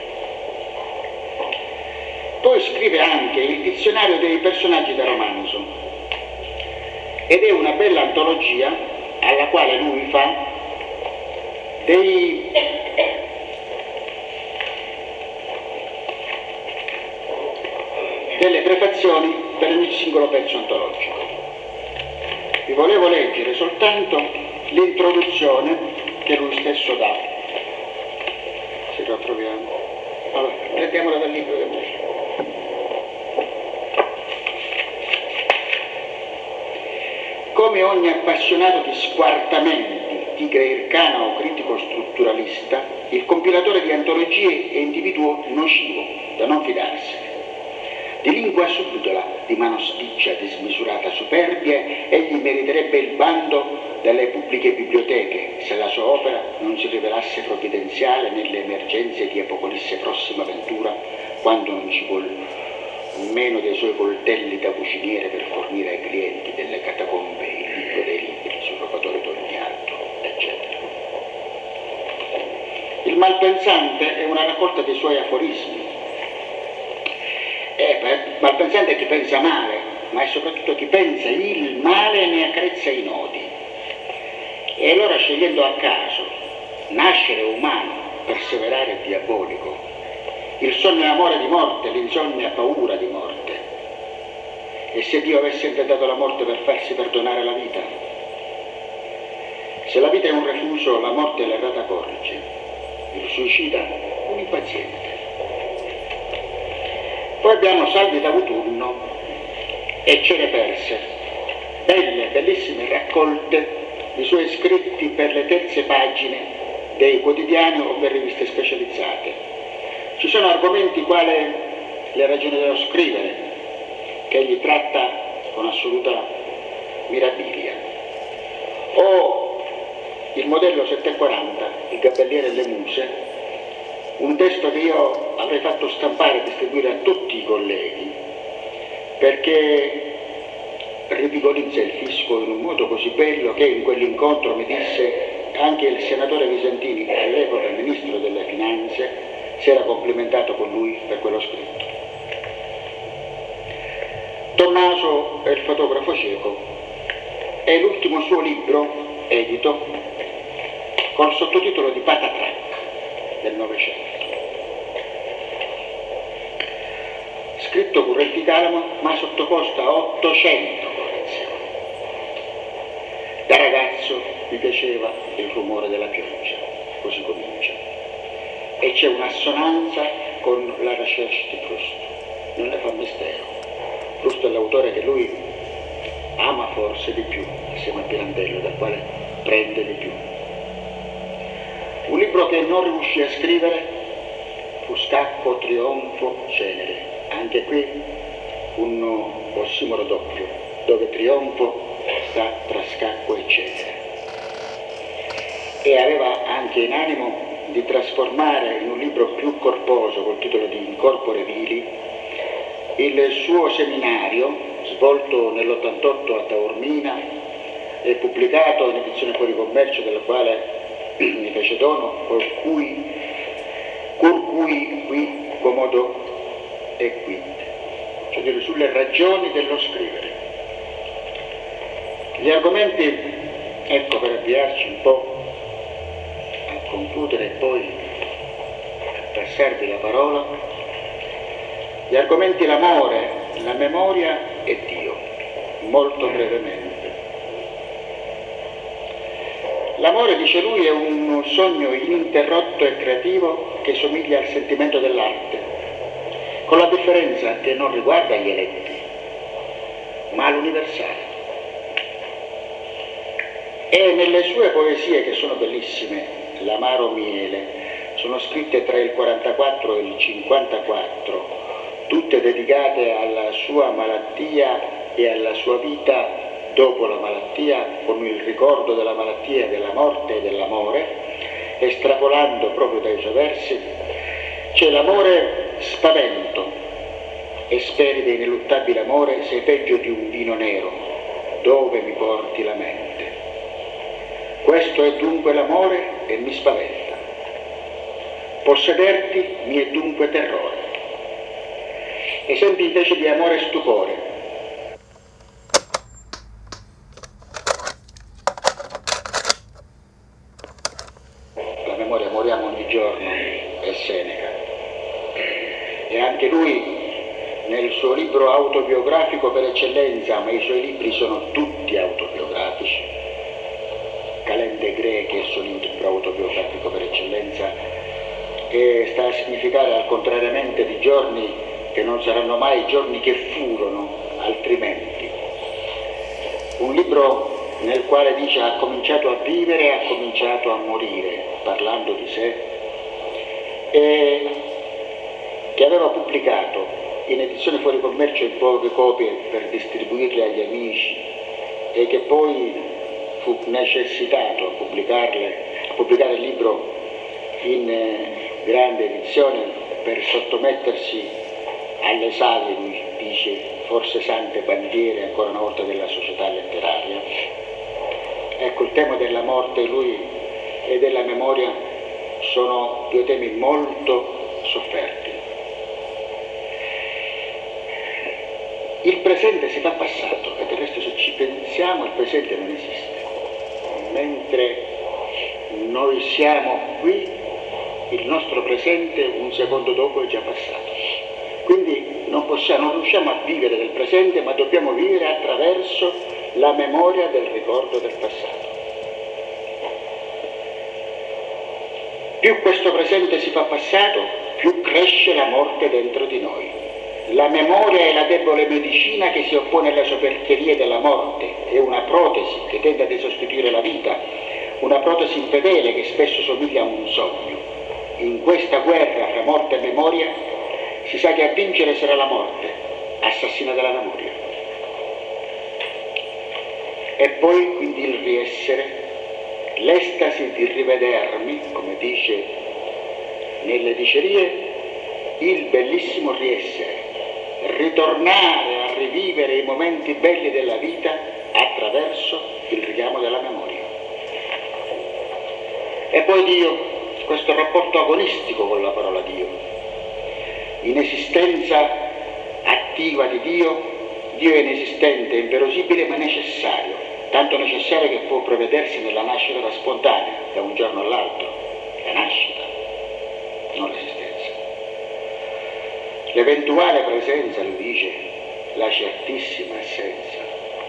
Poi scrive anche il dizionario dei personaggi da romanzo ed è una bella antologia alla quale lui fa delle prefazioni per ogni singolo pezzo antologico. Vi volevo leggere soltanto l'introduzione che lui stesso dà. Se lo troviamo. Allora, prendiamola dal libro del museo. Come ogni appassionato di squartamenti, tigre ircana o critico strutturalista, il compilatore di antologie è individuo nocivo, da non fidarsene. Di lingua subdola, di mano spiccia, di smisurata superbia, egli meriterebbe il bando dalle pubbliche biblioteche se la sua opera non si rivelasse provvidenziale nelle emergenze di apocalisse prossima ventura, quando non ci vuol meno dei suoi coltelli da cuciniere per fornire ai clienti delle catacombe il libro dei libri, surrogatori d'ogni altro, eccetera. Il malpensante è una raccolta dei suoi aforismi. Malpensante è chi pensa male, ma è soprattutto chi pensa il male e ne accarezza i nodi. E allora, scegliendo a caso, nascere umano, perseverare diabolico, il sonno è amore di morte, l'insonnia paura di morte. E se Dio avesse inventato la morte per farsi perdonare la vita? Se la vita è un refuso, la morte è l'errata corrige, il suicida un impaziente. Poi abbiamo Salvi d'Autunno e Cene perse, belle, bellissime raccolte di suoi scritti per le terze pagine dei quotidiani o per riviste specializzate. Ci sono argomenti quali le ragioni dello scrivere, che egli tratta con assoluta mirabilia, o il modello 740, il Gabelliere e le Muse, un testo che io avrei fatto stampare e distribuire a tutti i colleghi, perché ripiccolizza il fisco in un modo così bello che in quell'incontro mi disse anche il senatore Visentini, all'epoca ministro delle finanze, si era complimentato con lui per quello scritto. Tommaso è il fotografo cieco, è l'ultimo suo libro edito col sottotitolo di Patatrac del Novecento, scritto Currenti Calamo ma sottoposto a 800 correzioni. Da ragazzo mi piaceva il rumore della pioggia, così comincia, e c'è un'assonanza con la recherche di Proust, non ne fa mistero. Proust è l'autore che lui ama forse di più, assieme a Pirandello, dal quale prende di più. Un libro che non riuscì a scrivere fu Scacco, Trionfo, Cenere. Anche qui un ossimoro doppio, dove trionfo sta tra scacco e cenere. e aveva anche in animo di trasformare in un libro più corposo col titolo di In corpore vili il suo seminario svolto nell'88 a Taormina e pubblicato in edizione Fuori Commercio, del quale mi fece dono, cur cui qui comodo e quid, cioè dire sulle ragioni dello scrivere. Gli argomenti, ecco, per avviarci un po' a concludere e poi a passarvi la parola, gli argomenti: l'amore, la memoria e Dio, molto brevemente. L'amore, dice lui, è un sogno ininterrotto e creativo che somiglia al sentimento dell'arte, con la differenza che non riguarda gli eletti, ma l'universale. E nelle sue poesie, che sono bellissime, L'amaro miele, sono scritte tra il 44 e il 54, tutte dedicate alla sua malattia e alla sua vita dopo la malattia, con il ricordo della malattia, della morte e dell'amore, estrapolando proprio dai suoi versi: c'è l'amore spavento, e speride ineluttabile amore, sei peggio di un vino nero, dove mi porti la mente. Questo è dunque l'amore e mi spaventa. Possederti mi è dunque terrore. Esempi invece di amore e stupore. La memoria, moriamo ogni giorno, è Seneca. E anche lui, nel suo libro autobiografico per eccellenza, ma i suoi libri sono tutti autobiografici, Calende Greche è il suo libro autobiografico per eccellenza, che sta a significare, al contrariamente di giorni che non saranno mai giorni che furono altrimenti. Un libro nel quale dice: ha cominciato a vivere e ha cominciato a morire, parlando di sé, e che aveva pubblicato in edizione Fuori Commercio in poche copie per distribuirle agli amici, e che poi fu necessitato a pubblicare il libro in grande edizione per sottomettersi alle salve, lui dice, forse sante bandiere ancora una volta della società letteraria. Ecco, il tema della morte, lui, e della memoria sono due temi molto sofferti. Il presente si fa passato, e del resto, se ci pensiamo, il presente non esiste. Mentre noi siamo qui, il nostro presente un secondo dopo è già passato. Quindi non riusciamo a vivere del presente, ma dobbiamo vivere attraverso la memoria del ricordo del passato. Più questo presente si fa passato, più cresce la morte dentro di noi. La memoria è la debole medicina che si oppone alle soperchierie della morte, è una protesi che tende a sostituire la vita, una protesi infedele che spesso somiglia a un sogno. In questa guerra fra morte e memoria si sa che a vincere sarà la morte, assassina della memoria. E poi quindi il riessere, l'estasi di rivedermi, come dice nelle dicerie, il bellissimo riessere, ritornare a rivivere i momenti belli della vita attraverso il richiamo della memoria. E poi Dio, questo rapporto agonistico con la parola Dio, in esistenza attiva di Dio. Dio è inesistente, inverosimile ma necessario, tanto necessario che può prevedersi nella nascita spontanea, da un giorno all'altro, la nascita, non l'esistenza. L'eventuale presenza, lui dice, la certissima assenza.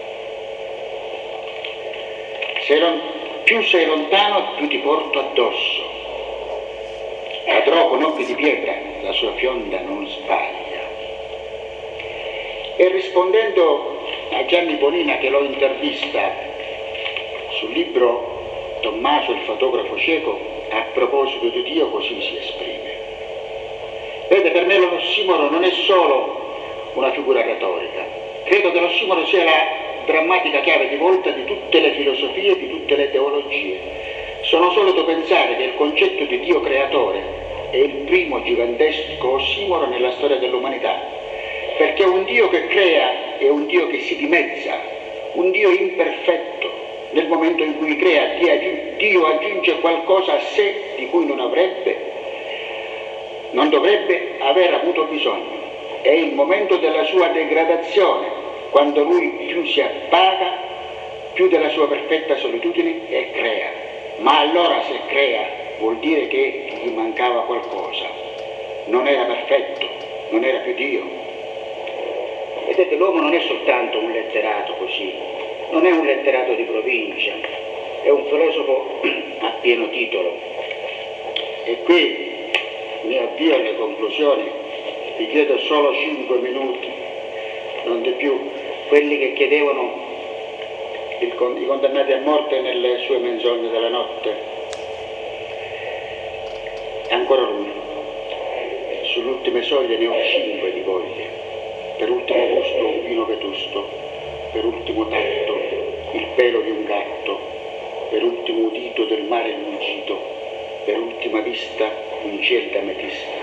Più sei lontano, più ti porto addosso. Cadrò con occhi di pietra, la sua fionda non sbaglia. E rispondendo a Gianni Bonina, che l'ho intervista sul libro Tommaso il fotografo cieco, a proposito di Dio, così si esprime. Vede, per me l'ossimoro non è solo una figura retorica. Credo che l'ossimoro sia la drammatica chiave di volta di tutte le filosofie e di tutte le teologie. Sono solito pensare che il concetto di Dio creatore è il primo gigantesco ossimoro nella storia dell'umanità, perché un Dio che crea è un Dio che si dimezza, un Dio imperfetto. Nel momento in cui crea, Dio aggiunge qualcosa a sé di cui non dovrebbe aver avuto bisogno. È il momento della sua degradazione, quando lui più si appaga, più della sua perfetta solitudine e crea. Ma allora se crea vuol dire che gli mancava qualcosa, non era perfetto, non era più Dio. Vedete, l'uomo non è soltanto un letterato così, non è un letterato di provincia, è un filosofo a pieno titolo. E qui mi avvio alle conclusioni, vi chiedo solo 5 minuti, non di più, quelli che chiedevano i condannati a morte nelle sue menzogne della notte. Ancora lui, sulle ultime soglie ne ho 5 di voglie, per ultimo gusto un vino vetusto, per ultimo tatto il pelo di un gatto, per ultimo udito del mare muggito, per ultima vista un ciel d'ametista.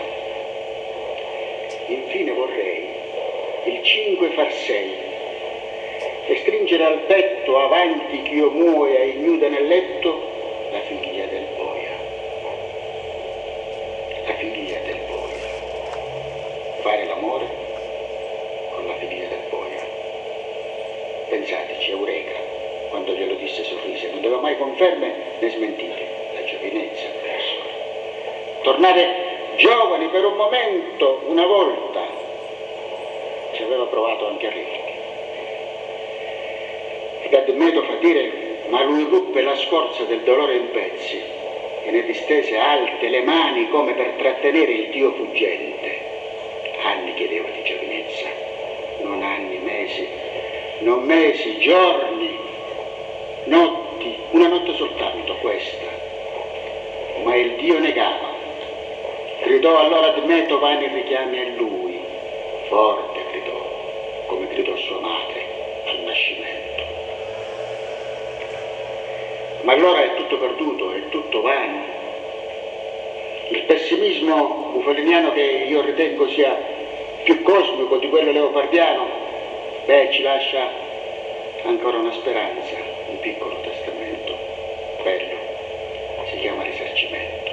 Infine vorrei il 5 far 6 e stringere al petto avanti ch'io muoia ignuda nel letto la figlia del boia. La figlia del boia. Fare l'amore con la figlia del boia. Pensateci, Eureka, quando glielo disse sorrise, non aveva mai conferme né smentite, la giovinezza, professore. Tornare giovani per un momento, una volta, ci aveva provato anche a Rilke. Ed Admeto fa dire, ma lui ruppe la scorza del dolore in pezzi e ne distese alte le mani come per trattenere il Dio fuggente. Anni chiedeva di giovinezza, non anni, mesi, non mesi, giorni, notti, una notte soltanto questa. Ma il Dio negava. Gridò allora Admeto vani richiami a lui, forte gridò, come gridò sua madre al nascimento. Ma allora è tutto perduto, è tutto vano. Il pessimismo bufoliniano, che io ritengo sia più cosmico di quello leopardiano, ci lascia ancora una speranza, un piccolo testamento, bello, si chiama risarcimento.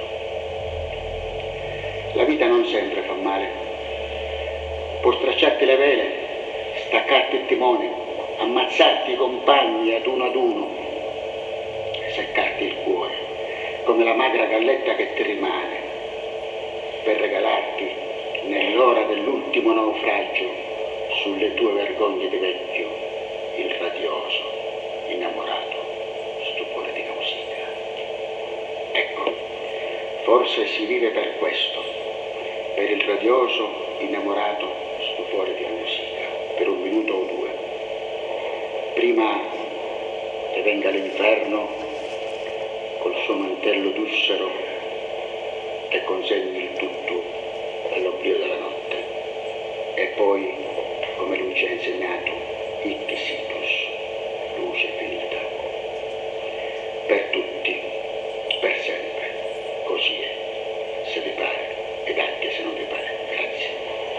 La vita non sempre fa male, può stracciarti le vele, staccarti il timone, ammazzarti i compagni ad uno, seccarti il cuore, come la magra galletta che ti rimane, per regalarti, nell'ora dell'ultimo naufragio, sulle tue vergogne di vecchio, il radioso, innamorato stupore di Nausicaa. Ecco, forse si vive per questo, per il radioso, innamorato stupore di Nausicaa, per un minuto o due, prima che venga l'inferno col suo mantello d'ussero e consegni il tutto all'oblio della notte. E poi, come lui ci ha insegnato, hic situs, luce finita. Per tutti, per sempre, così è, se vi pare, ed anche se non vi pare. Grazie.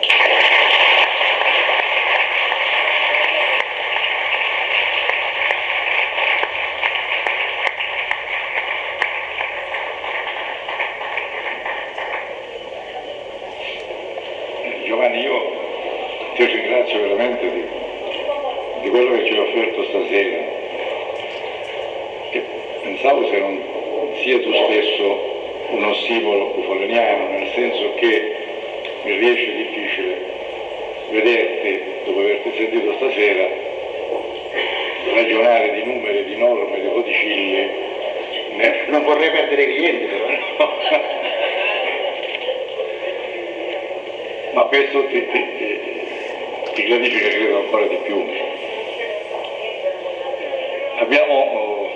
Giovanni, io ti ringrazio veramente di quello che ci hai offerto stasera. E pensavo se non sia tu stesso un ossimoro bufoliniano, nel senso che mi riesce difficile vederti, dopo averti sentito stasera, ragionare di numeri, di norme, di codicilli. Non vorrei perdere i clienti, però. Ma questo ti gratifica, credo, ancora di più. Abbiamo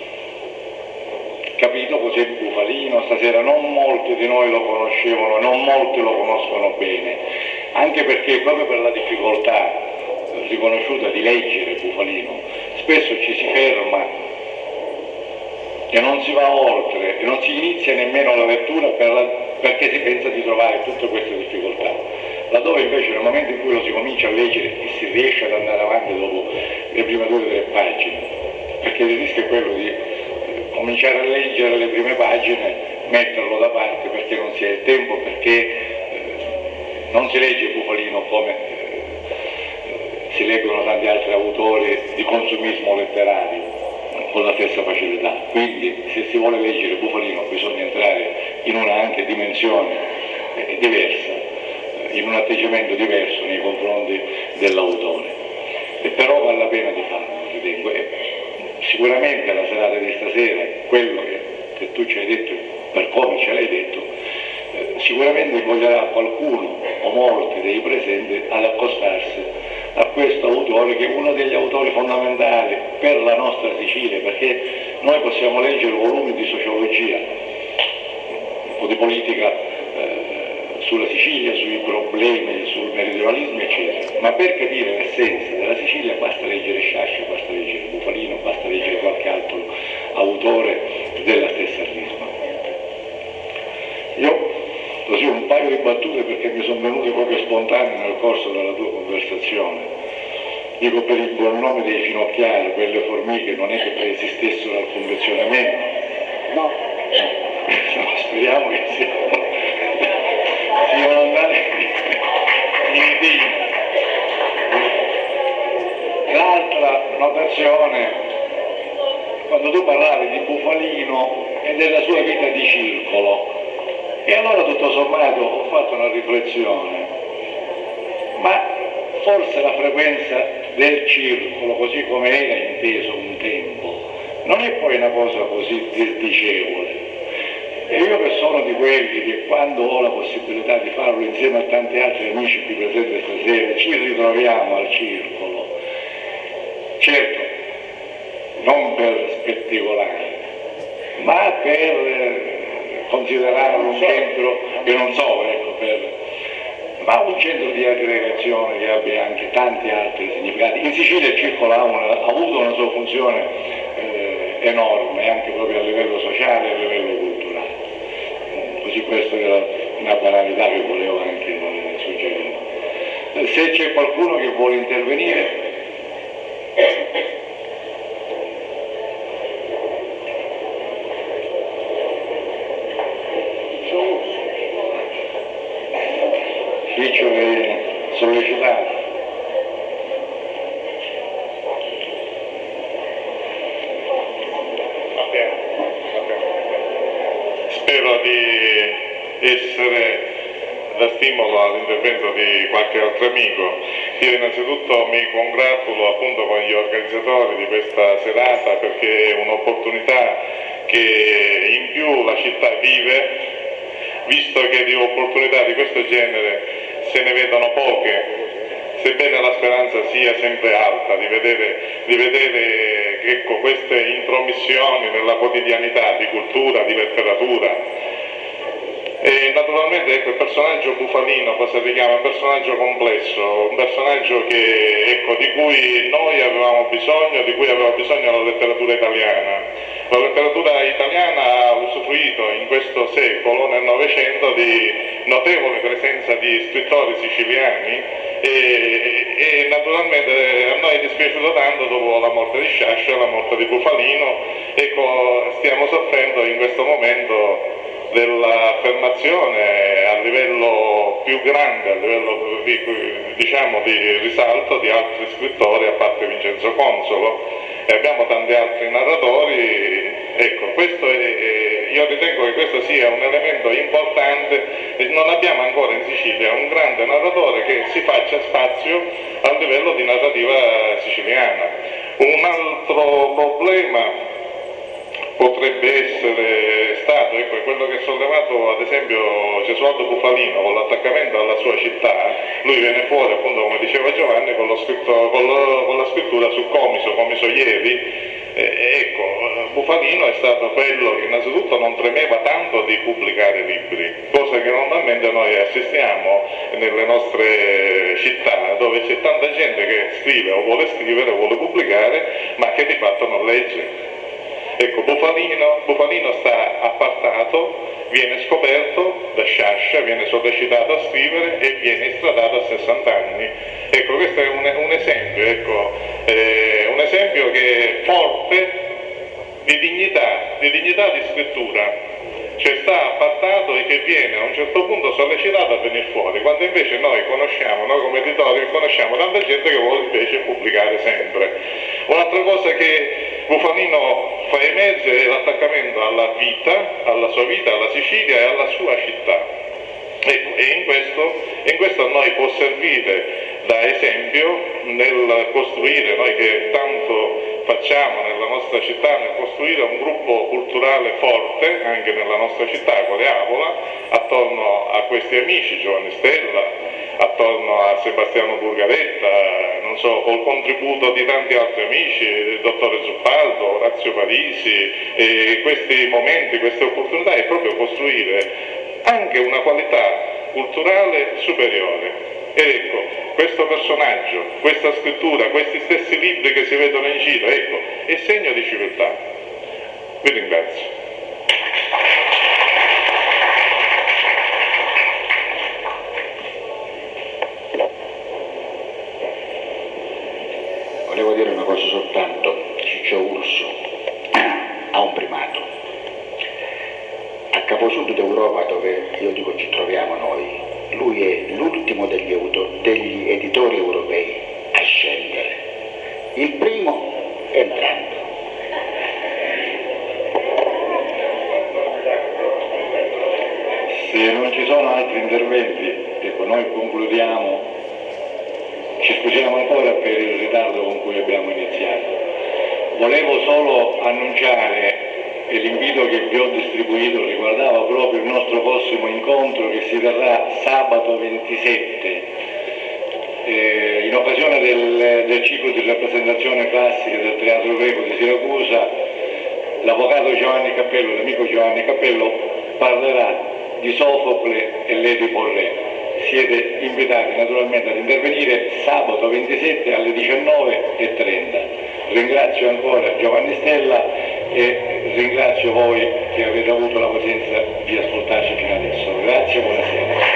capito cos'è il bufalino, stasera non molti di noi lo conoscevano, non molti lo conoscono bene, anche perché proprio per la difficoltà riconosciuta di leggere bufalino, spesso ci si ferma e non si va oltre e non si inizia nemmeno la lettura perché si pensa di trovare tutte queste difficoltà. Laddove invece nel momento in cui lo si comincia a leggere e si riesce ad andare avanti dopo le prime 2 o 3 pagine, perché il rischio è quello di cominciare a leggere le prime pagine, metterlo da parte perché non si ha il tempo, perché non si legge Bufalino come si leggono tanti altri autori di consumismo letterario con la stessa facilità. Quindi se si vuole leggere Bufalino bisogna entrare in una anche dimensione diversa, in un atteggiamento diverso nei confronti dell'autore. Però vale la pena di farlo, ritengo. Sicuramente la serata di stasera, quello che tu ci hai detto, per come ce l'hai detto, sicuramente invoglierà qualcuno o molti dei presenti ad accostarsi a questo autore, che è uno degli autori fondamentali per la nostra Sicilia, perché noi possiamo leggere volumi di sociologia o di politica sulla Sicilia, sui problemi, sul meridionalismo, eccetera, ma per capire l'essenza della Sicilia basta leggere Sciascia, basta leggere Bufalino, basta leggere qualche altro autore della stessa risma. Io così un paio di battute perché mi sono venute proprio spontanee nel corso della tua conversazione. Dico, per il buon nome dei finocchiari, quelle formiche non è che preesistessero al confezionamento? No. Speriamo che siano andate in Italia. L'altra notazione, quando tu parlavi di Bufalino e della sua vita di circolo, e allora tutto sommato ho fatto una riflessione, ma forse la frequenza del circolo, così come era inteso un tempo, non è poi una cosa così disdicevole. E io che sono di quelli che quando ho la possibilità di farlo insieme a tanti altri amici qui presenti stasera, ci ritroviamo al circolo, certo, non per spettacolare, ma per considerarlo un centro, che non so, ecco, ma un centro di aggregazione che abbia anche tanti altri significati. In Sicilia il circolo ha avuto una sua funzione enorme, anche proprio a livello sociale e a livello culturale. Così questa era una banalità che volevo anche suggerire. Se c'è qualcuno che vuole intervenire. Ciccio è sollecitato. Spero di essere da stimolo all'intervento di qualche altro amico. Io innanzitutto mi congratulo appunto con gli organizzatori di questa serata, perché è un'opportunità che in più la città vive, visto che di opportunità di questo genere se ne vedono poche, sebbene la speranza sia sempre alta di vedere ecco, queste intromissioni nella quotidianità di cultura, di letteratura. E naturalmente ecco, il personaggio Bufalino cosa si chiama? Un personaggio complesso, un personaggio che, ecco, di cui noi avevamo bisogno, di cui aveva bisogno la letteratura italiana. La letteratura italiana ha usufruito in questo secolo, nel Novecento, di notevole presenza di scrittori siciliani e naturalmente a noi è dispiaciuto tanto dopo la morte di Sciascia, la morte di Bufalino. Ecco, stiamo soffrendo in questo momento dell'affermazione a livello più grande, a livello di risalto di altri scrittori, a parte Vincenzo Consolo, e abbiamo tanti altri narratori. Ecco, io ritengo che questo sia un elemento importante. Non abbiamo ancora in Sicilia un grande narratore che si faccia spazio a livello di narrativa siciliana. Un altro problema potrebbe essere stato, ecco, quello che ha sollevato ad esempio Gesualdo Bufalino con l'attaccamento alla sua città. Lui viene fuori, appunto, come diceva Giovanni, con la scrittura su Comiso ieri. Ecco, Bufalino è stato quello che innanzitutto non premeva tanto di pubblicare libri, cosa che normalmente noi assistiamo nelle nostre città, dove c'è tanta gente che scrive o vuole scrivere o vuole pubblicare, ma che di fatto non legge. Ecco, Bufalino sta appartato, viene scoperto da Sciascia, viene sollecitato a scrivere e viene istradato a 60 anni. Ecco, questo è un esempio, ecco, un esempio che è forte di dignità di scrittura. Cioè sta appartato e che viene a un certo punto sollecitato a venire fuori, quando invece noi come editori conosciamo tanta gente che vuole invece pubblicare sempre. Un'altra cosa che Bufalino fa emergere è l'attaccamento alla vita, alla sua vita, alla Sicilia e alla sua città. Ecco, e in questo a noi può servire da esempio nel costruire, noi che tanto facciamo nella nostra città, nel costruire un gruppo culturale forte anche nella nostra città, quale Avola, attorno a questi amici, Giovanni Stella, attorno a Sebastiano Burgaretta, non so, col contributo di tanti altri amici, il dottore Zuppaldo, Orazio Parisi, e questi momenti, queste opportunità, è proprio costruire anche una qualità culturale superiore. Ed ecco, questo personaggio, questa scrittura, questi stessi libri che si vedono in giro, ecco, è segno di civiltà. Vi ringrazio. Volevo dire una cosa soltanto. Ciccio Urso ha un primato. A caposud d'Europa, dove io dico ci troviamo noi, lui è l'ultimo degli editori europei a scendere. Il primo è Brando. Se non ci sono altri interventi, ecco, noi concludiamo, ci scusiamo ancora per il ritardo con cui abbiamo iniziato. Volevo solo annunciare, e l'invito che vi ho distribuito riguardava proprio il nostro prossimo incontro che si terrà sabato 27, in occasione del ciclo di rappresentazione classica del Teatro Greco di Siracusa. L'avvocato Giovanni Cappello, l'amico Giovanni Cappello, parlerà di Sofocle e l'Edipo Re. Siete invitati naturalmente ad intervenire sabato 27 alle 19:30. Ringrazio ancora Giovanni Stella e ringrazio voi che avete avuto la pazienza di ascoltarci fino adesso. Grazie e buonasera.